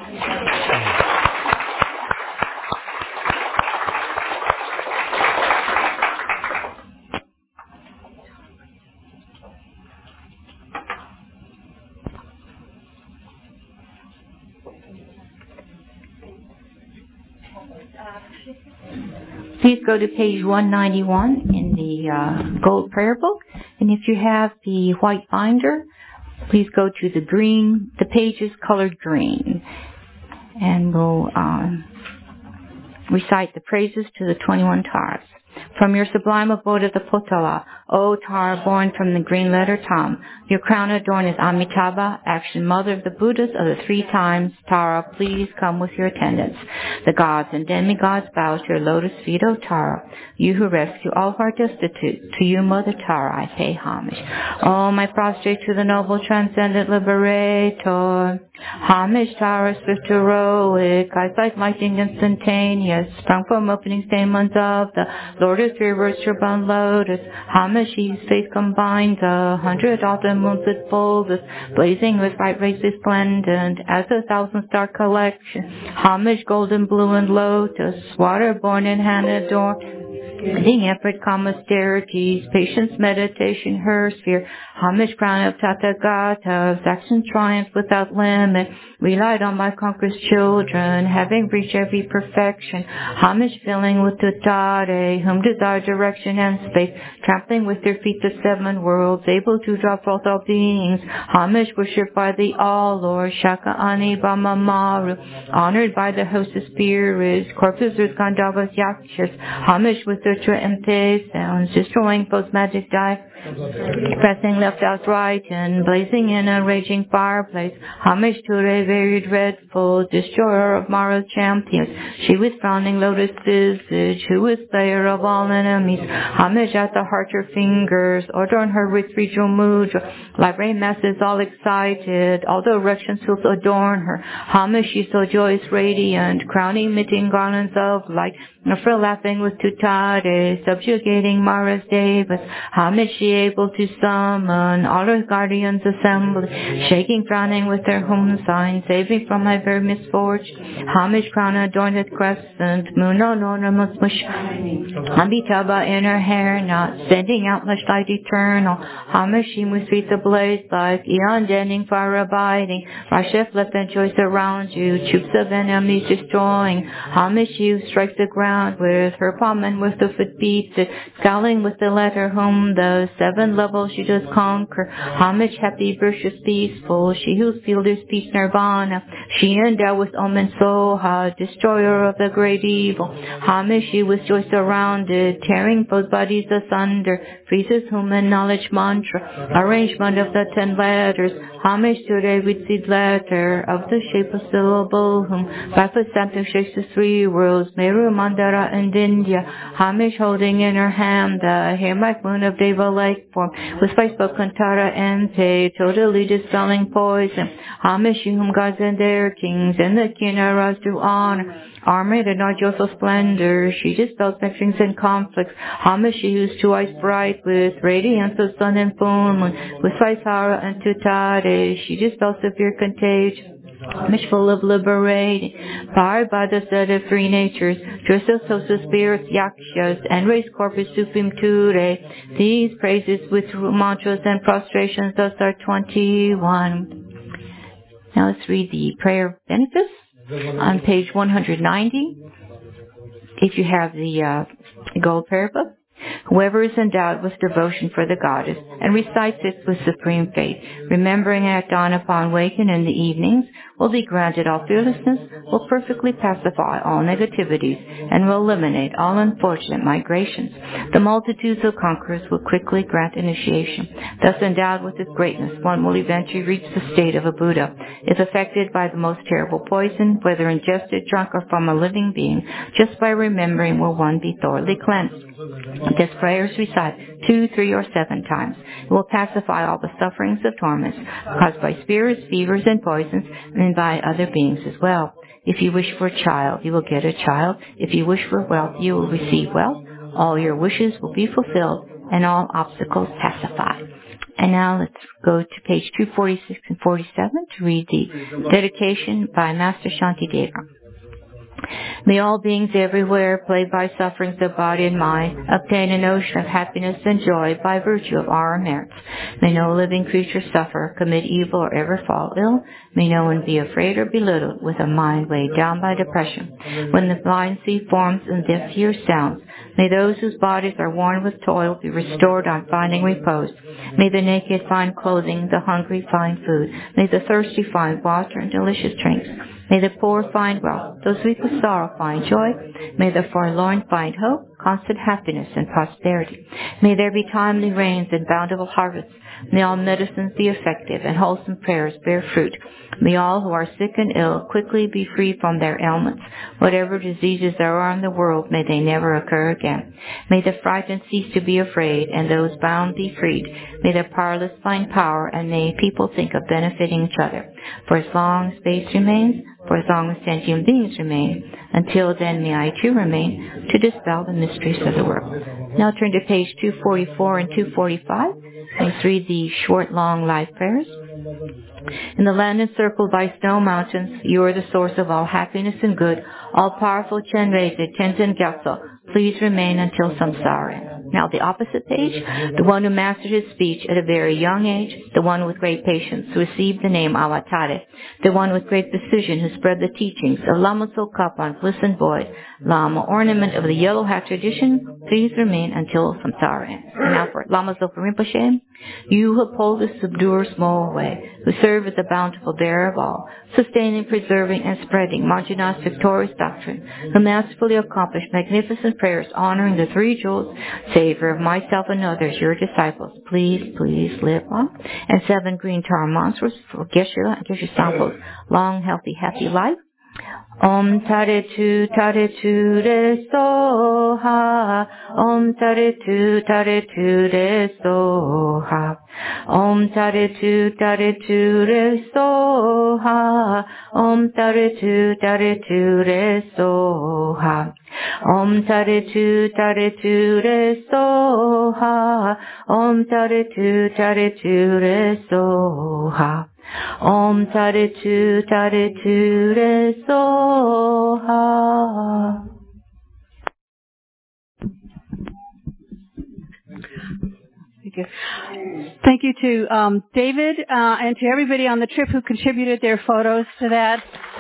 Please go to page one ninety-one in the uh, gold prayer book. And if you have the white binder, please go to the green, the pages colored green. And we'll um, recite the praises to the twenty-one Taras. From your sublime abode of the Potala, O Tara born from the green letter Tam, your crown adorned is Amitabha, action mother of the Buddhas of the three times. Tara, please come with your attendants. The gods and demigods bow to your lotus feet, O Tara. You who rescue all who are destitute, to you, Mother Tara, I pay homage. Oh, my prostrate to the noble transcendent liberator. Homage, Tara, swift heroic, eyes like lightning instantaneous, sprung from opening stamens of the Lord of three words, your bound lotus. Homage, his face combines a hundred often moons with fullness, blazing with bright rays resplendent as a thousand star collection. Homage, golden blue and lotus, water born and hand adorned. the effort, calm austerities, patience, meditation, her sphere, homage, crown of Tathagata, action, triumph without limit, relied on by conquerors children, having reached every perfection, homage, filling with Tutare, whom desire direction and space, trampling with their feet the seven worlds, able to draw forth all beings, homage, worshipped by the All-Lord, Shaka Ani Bamamaru, honored by the host of spirits, corpses, Gandharvas, Yakshas, homage with the Triumte sounds, destroying foes' magic die, pressing left out right and blazing in a raging fireplace, homage to the very dreadful, destroyer of Mara's champions, she with frowning lotus visage, who is slayer of all enemies, homage at the heart her fingers, adorn her with regional mudra, library masses all excited, all directions will adorn her, homage she so joyous radiant, crown emitting garlands of light, for laughing with Tutare, subjugating Mara's devas, homage she able to summon all her guardians assembly, shaking, frowning with their home sign, saving from my very misfortune, homage crown adorned with crescent, moon on ornaments mush, Amitabha in her hair knot, sending out much light eternal, homage she with feet ablaze like eon denning, fire abiding, Rashef left and choice around you, troops of enemies destroying, homage she who strikes the ground with her palm and with the foot beats it, scowling with the letter whom the seven levels she does conquer, homage happy, virtuous, peaceful, she whose field is peace nirvana, she endowed with Om and Soha, destroyer of the great evil, homage she with joy surrounded, tearing both bodies asunder, freezes whom in knowledge mantra, arrangement of the ten letters, homage to the seed letter of the shape of syllable whom Bhagavad Samtam shakes the three worlds, Meru, Mandara, and India, homage holding in her hand the hair-like moon of Deva like form, with spice of Kantara and Te, totally dispelling poison, homage she whom gods and their kings and the Kinnaras do honor, armored in arduous splendor, she dispels vexings and conflicts, homage she whose two eyes bright with radiance of sun and full moon, with Saisara and Tutare, she dispels severe contagion, homage full of liberating, powered by the set of three natures, Drissos, Hosts, spirits, Yakshas, and race corpus supreme Ture. These praises with mantras and prostrations thus are twenty-one. Now let's read the prayer of benefits on page one hundred ninety. If you have the uh, gold prayer book. Whoever is endowed with devotion for the goddess and recites it with supreme faith, remembering at dawn upon waking in the evenings, will be granted all fearlessness, will perfectly pacify all negativities, and will eliminate all unfortunate migrations. The multitudes of conquerors will quickly grant initiation. Thus endowed with this greatness, one will eventually reach the state of a Buddha. If affected by the most terrible poison, whether ingested, drunk, or from a living being, just by remembering will one be thoroughly cleansed. This prayer is recited two, three, or seven times. It will pacify all the sufferings of torments caused by spirits, fevers, and poisons, and by other beings as well. If you wish for a child, you will get a child. If you wish for wealth, you will receive wealth. All your wishes will be fulfilled, and all obstacles pacified. And now let's go to page two forty-six and forty-seven to read the dedication by Master Shantideva. May all beings everywhere, plagued by sufferings of body and mind, obtain an ocean of happiness and joy by virtue of our merits. May no living creature suffer, commit evil, or ever fall ill. May no one be afraid or belittled with a mind weighed down by depression. When the blind see forms and deaf hear sounds, may those whose bodies are worn with toil be restored on finding repose. May the naked find clothing, the hungry find food. May the thirsty find water and delicious drinks. May the poor find wealth, those weak with sorrow find joy. May the forlorn find hope, constant happiness, and prosperity. May there be timely rains and bountiful harvests. May all medicines be effective and wholesome prayers bear fruit. May all who are sick and ill quickly be freed from their ailments. Whatever diseases there are in the world, may they never occur again. May the frightened cease to be afraid, and those bound be freed. May the powerless find power, and may people think of benefiting each other. For as long as space remains, for as long as sentient beings remain, until then may I too remain to dispel the mysteries of the world. Now turn to page two forty-four and two forty-five. Let's read the short, long life prayers. In the land encircled by snow mountains, you are the source of all happiness and good. All-powerful Chenrezig, Tenzin Gyatso, please remain until samsara. Now the opposite page, the one who mastered his speech at a very young age, the one with great patience, who received the name Avatare, the one with great precision who spread the teachings of Lama Tsongkhapa, Bliss and Void, Lama, ornament of the yellow hat tradition, please remain until samsara. And now for Lama Zopa Rinpoche, you who uphold the subduer small way, who serve as the bountiful bearer of all, sustaining, preserving, and spreading Manjunath's victorious doctrine, who masterfully accomplished magnificent prayers honoring the three jewels, savor of myself and others, your disciples, please, please live on. And seven green tar monsters for Geshe and Geshe Sampo's long, healthy, happy life. Om Tare Tu Tare Tu Re Soha. Om Tare Tu Tare Tu Re Soha. Om Tare Tu Tare Tu Re Soha. Om Tare Tu Tare Tu Re Soha. Om Tare Tu Tare Tu Re Soha. Om Tare Tu Tare Tu Re Soha. Om Tare Tu Tare Tu Re Soha. Thank you. Thank you to um, David uh, and to everybody on the trip who contributed their photos to that.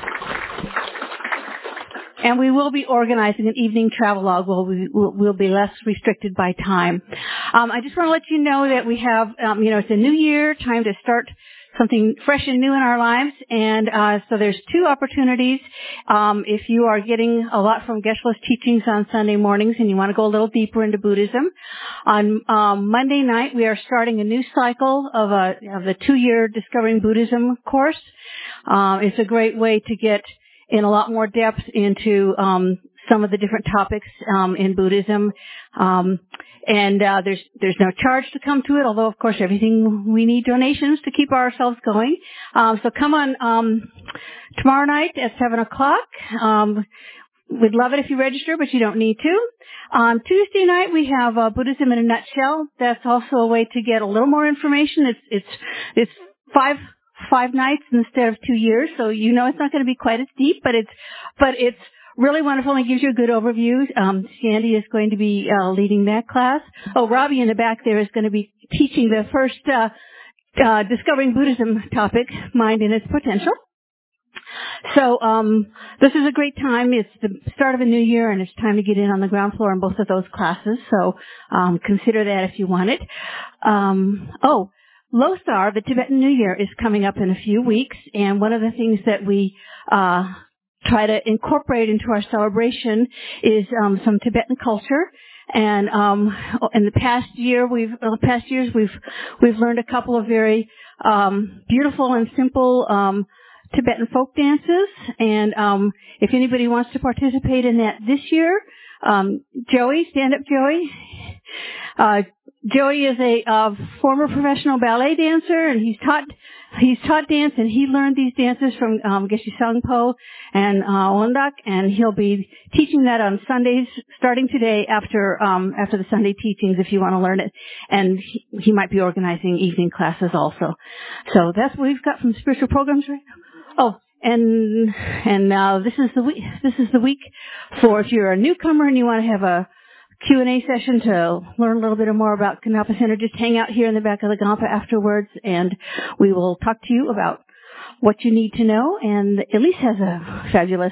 And we will be organizing an evening travelogue. We'll, we'll, we'll be less restricted by time. Um, I just want to let you know that we have, um, you know, it's a new year, time to start something fresh and new in our lives. And uh, so there's two opportunities. Um, if you are getting a lot from Geshe-la's teachings on Sunday mornings and you want to go a little deeper into Buddhism, on um, Monday night we are starting a new cycle of a of the two-year Discovering Buddhism course. Um, it's a great way to get in a lot more depth into um, some of the different topics um, in Buddhism. Um, and uh, there's there's no charge to come to it, although, of course, everything we need donations to keep ourselves going. Um, so come on um, tomorrow night at seven o'clock. Um, we'd love it if you register, but you don't need to. On Tuesday night, we have uh, Buddhism in a Nutshell. That's also a way to get a little more information. It's it's it's five five nights instead of two years, so you know it's not going to be quite as deep, but it's but it's really wonderful and it gives you a good overview. Um, Sandy is going to be uh, leading that class. Oh, Robbie in the back there is going to be teaching the first uh, uh, Discovering Buddhism topic, Mind and Its Potential. So um, this is a great time. It's the start of a new year, and it's time to get in on the ground floor in both of those classes. So um, consider that if you want it. Um, oh. Losar, the Tibetan New Year, is coming up in a few weeks, and one of the things that we uh, try to incorporate into our celebration is um, some Tibetan culture. And um, in the past year, we've uh, past years we've we've learned a couple of very um, beautiful and simple um, Tibetan folk dances. And um, if anybody wants to participate in that this year, um, Joey, stand up, Joey. Uh, Joey is a uh, former professional ballet dancer, and he's taught he's taught dance, and he learned these dances from um, Geshe Sangpo and uh, Ondak, and he'll be teaching that on Sundays starting today after um, after the Sunday teachings if you want to learn it, and he, he might be organizing evening classes also. So that's what we've got from spiritual programs right now. Oh. And and uh, this is the week. This is the week for if you're a newcomer and you want to have a Q and A session to learn a little bit more about Kadampa Center. Just hang out here in the back of the Gampa afterwards, and we will talk to you about what you need to know. And Elise has a fabulous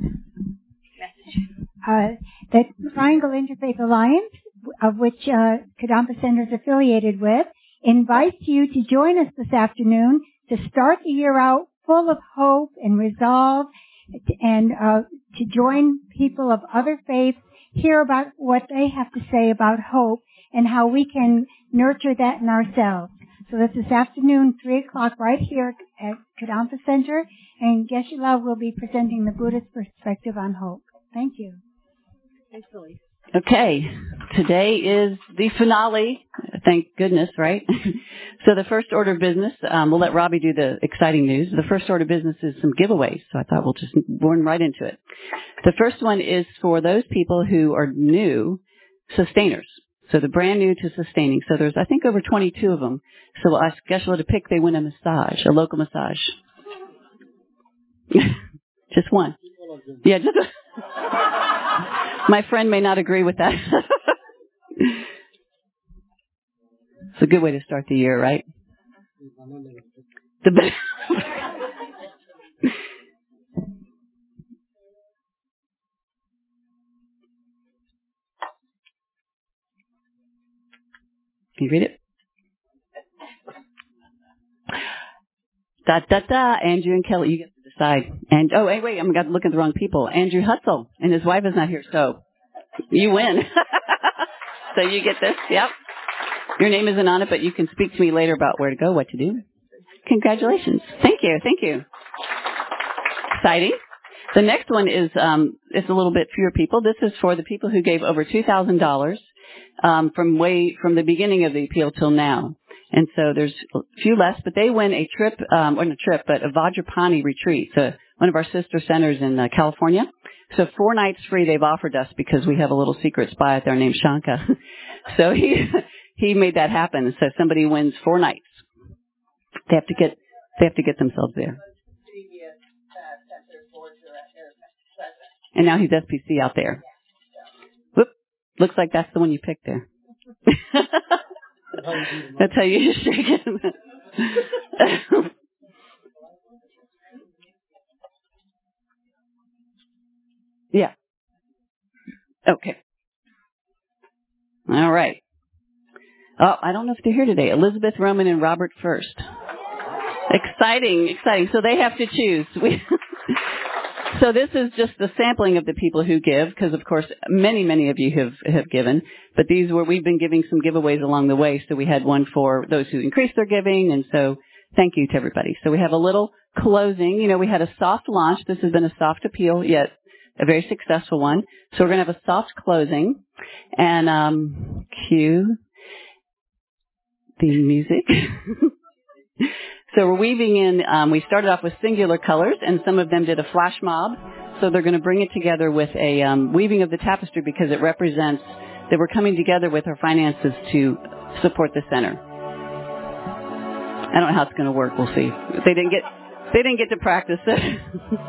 message. Uh, the Triangle Interfaith Alliance, of which uh, Kadampa Center is affiliated with, invites you to join us this afternoon to start the year out full of hope and resolve, and uh, to join people of other faiths, hear about what they have to say about hope and how we can nurture that in ourselves. So that's this afternoon, three o'clock, right here at Kadampa Center, and Geshe-la will be presenting the Buddhist perspective on hope. Thank you. Thanks, Elise. Okay, today is the finale. Thank goodness, right? So the first order of business, um, we'll let Robbie do the exciting news. The first order of business is some giveaways, so I thought we'll just run right into it. The first one is for those people who are new sustainers. So the brand new to sustaining. So there's, I think, over twenty-two of them. So we'll ask Geshe-la to pick. They win a massage, a local massage. Just one. Yeah, just a My friend may not agree with that. It's a good way to start the year, right? The best. Can you read it? Da da da. Andrew and Kelly, you get to decide. And oh, wait, wait, I'm got to look at the wrong people. Andrew Hutzel and his wife is not here, so you win. So you get this. Yep. Your name isn't on it, but you can speak to me later about where to go, what to do. Congratulations. Thank you. Thank you. Exciting. The next one is um, it's a little bit fewer people. This is for the people who gave over two thousand dollars um, from way from the beginning of the appeal till now. And so there's a few less, but they win a trip, um, or not a trip, but a Vajrapani retreat, so one of our sister centers in uh, California. So four nights free they've offered us because we have a little secret spy out there named Shanka. So he he made that happen. So somebody wins four nights. They have to get they have to get themselves there. And now he's S P C out there. Whoop. Looks like that's the one you picked there. That's how you shake it. Yeah. Okay. All right. Oh, I don't know if they're here today. Elizabeth Roman and Robert First. Exciting, exciting. So they have to choose. We So this is just the sampling of the people who give, because of course many, many of you have, have given. But these were, we've been giving some giveaways along the way. So we had one for those who increased their giving. And so thank you to everybody. So we have a little closing. You know, we had a soft launch. This has been a soft appeal, yet a very successful one. So we're going to have a soft closing. And um, cue the music. So we're weaving in, um, we started off with singular colors, and some of them did a flash mob. So they're going to bring it together with a um, weaving of the tapestry because it represents that we're coming together with our finances to support the center. I don't know how it's going to work. We'll see. They didn't get, they didn't get to practice it.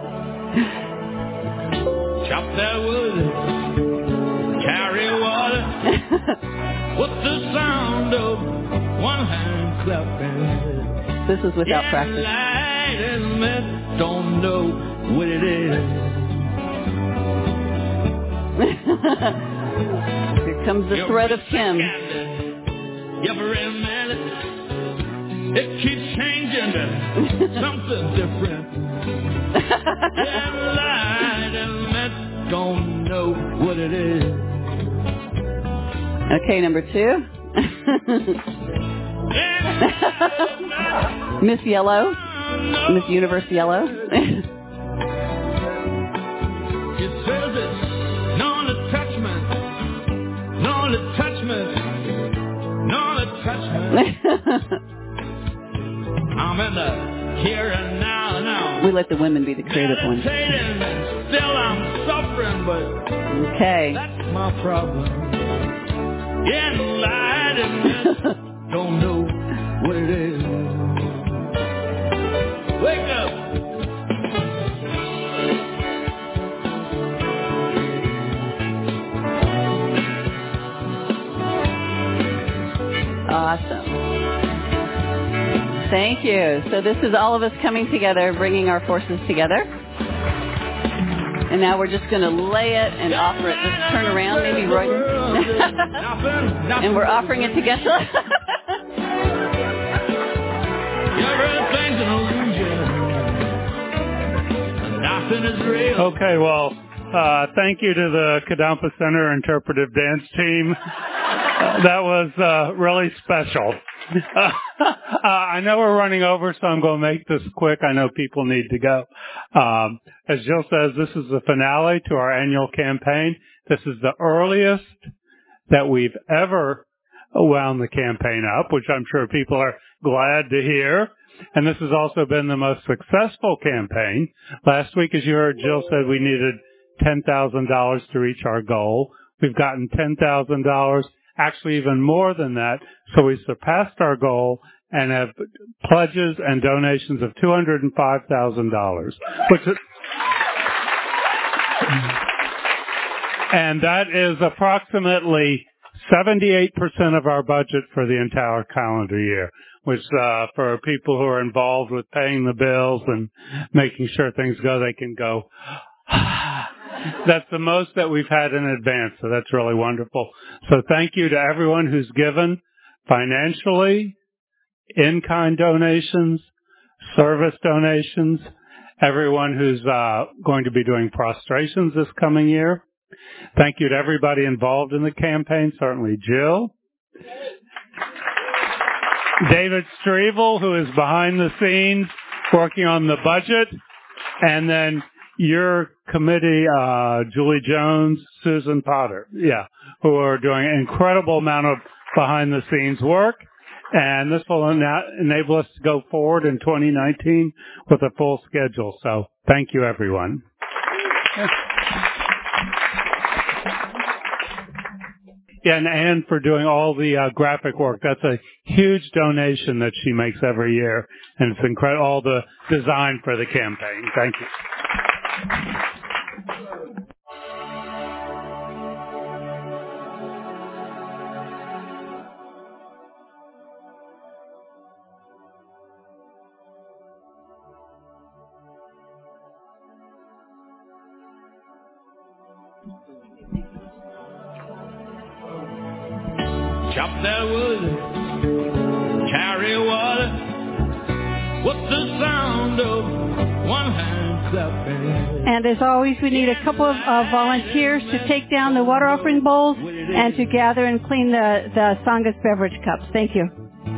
Chop that wood, carry water. What's the sound of one hand clapping? This is without yeah, practice. Light and myth, don't know what it is. Here comes the thread of Kim. Every minute, it keeps changing to something different. Yeah, light and myth, don't know what it is. Okay, number two. Miss Yellow, Miss Universe Yellow. It says it's non-attachment, non-attachment, non-attachment. I'm in the here and now, now. We let the women be the creative ones. Still I'm suffering, but okay. That's my problem. Getting light and don't know what it is. Wake up. Awesome. Thank you. So this is all of us coming together, bringing our forces together. And now we're just going to lay it and offer it. Just turn around, maybe, Roy. And we're offering it together. Okay, well, uh, thank you to the Kadampa Center Interpretive Dance Team. Uh, that was uh, really special. Uh, uh, I know we're running over, so I'm going to make this quick. I know people need to go. Um, as Jill says, this is the finale to our annual campaign. This is the earliest that we've ever wound the campaign up, which I'm sure people are glad to hear. And this has also been the most successful campaign. Last week, as you heard, Jill said we needed ten thousand dollars to reach our goal. We've gotten ten thousand dollars, actually even more than that. So we surpassed our goal and have pledges and donations of two hundred five thousand dollars, which is, And that is approximately seventy-eight percent of our budget for the entire calendar year, which uh, for people who are involved with paying the bills and making sure things go, they can go, that's the most that we've had in advance. So that's really wonderful. So thank you to everyone who's given financially, in-kind donations, service donations, everyone who's uh, going to be doing prostrations this coming year. Thank you to everybody involved in the campaign, certainly Jill. David Strevel, who is behind the scenes working on the budget. And then your committee, uh, Julie Jones, Susan Potter, yeah, who are doing an incredible amount of behind the scenes work. And this will ena- enable us to go forward in twenty nineteen with a full schedule. So thank you, everyone. And Anne for doing all the uh, graphic work. That's a huge donation that she makes every year. And it's incredible, all the design for the campaign. Thank you. Chop that wood, carry water. What's the sound of one hand clapping? And as always, we need a couple of uh, volunteers to take down the water offering bowls and to gather and clean the, the Sanga's beverage cups. Thank you.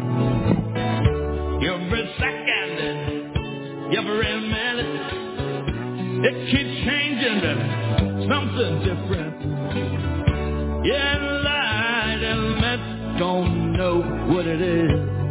Every second, every minute, it keeps changing to something different. Yeah, light and don't know what it is.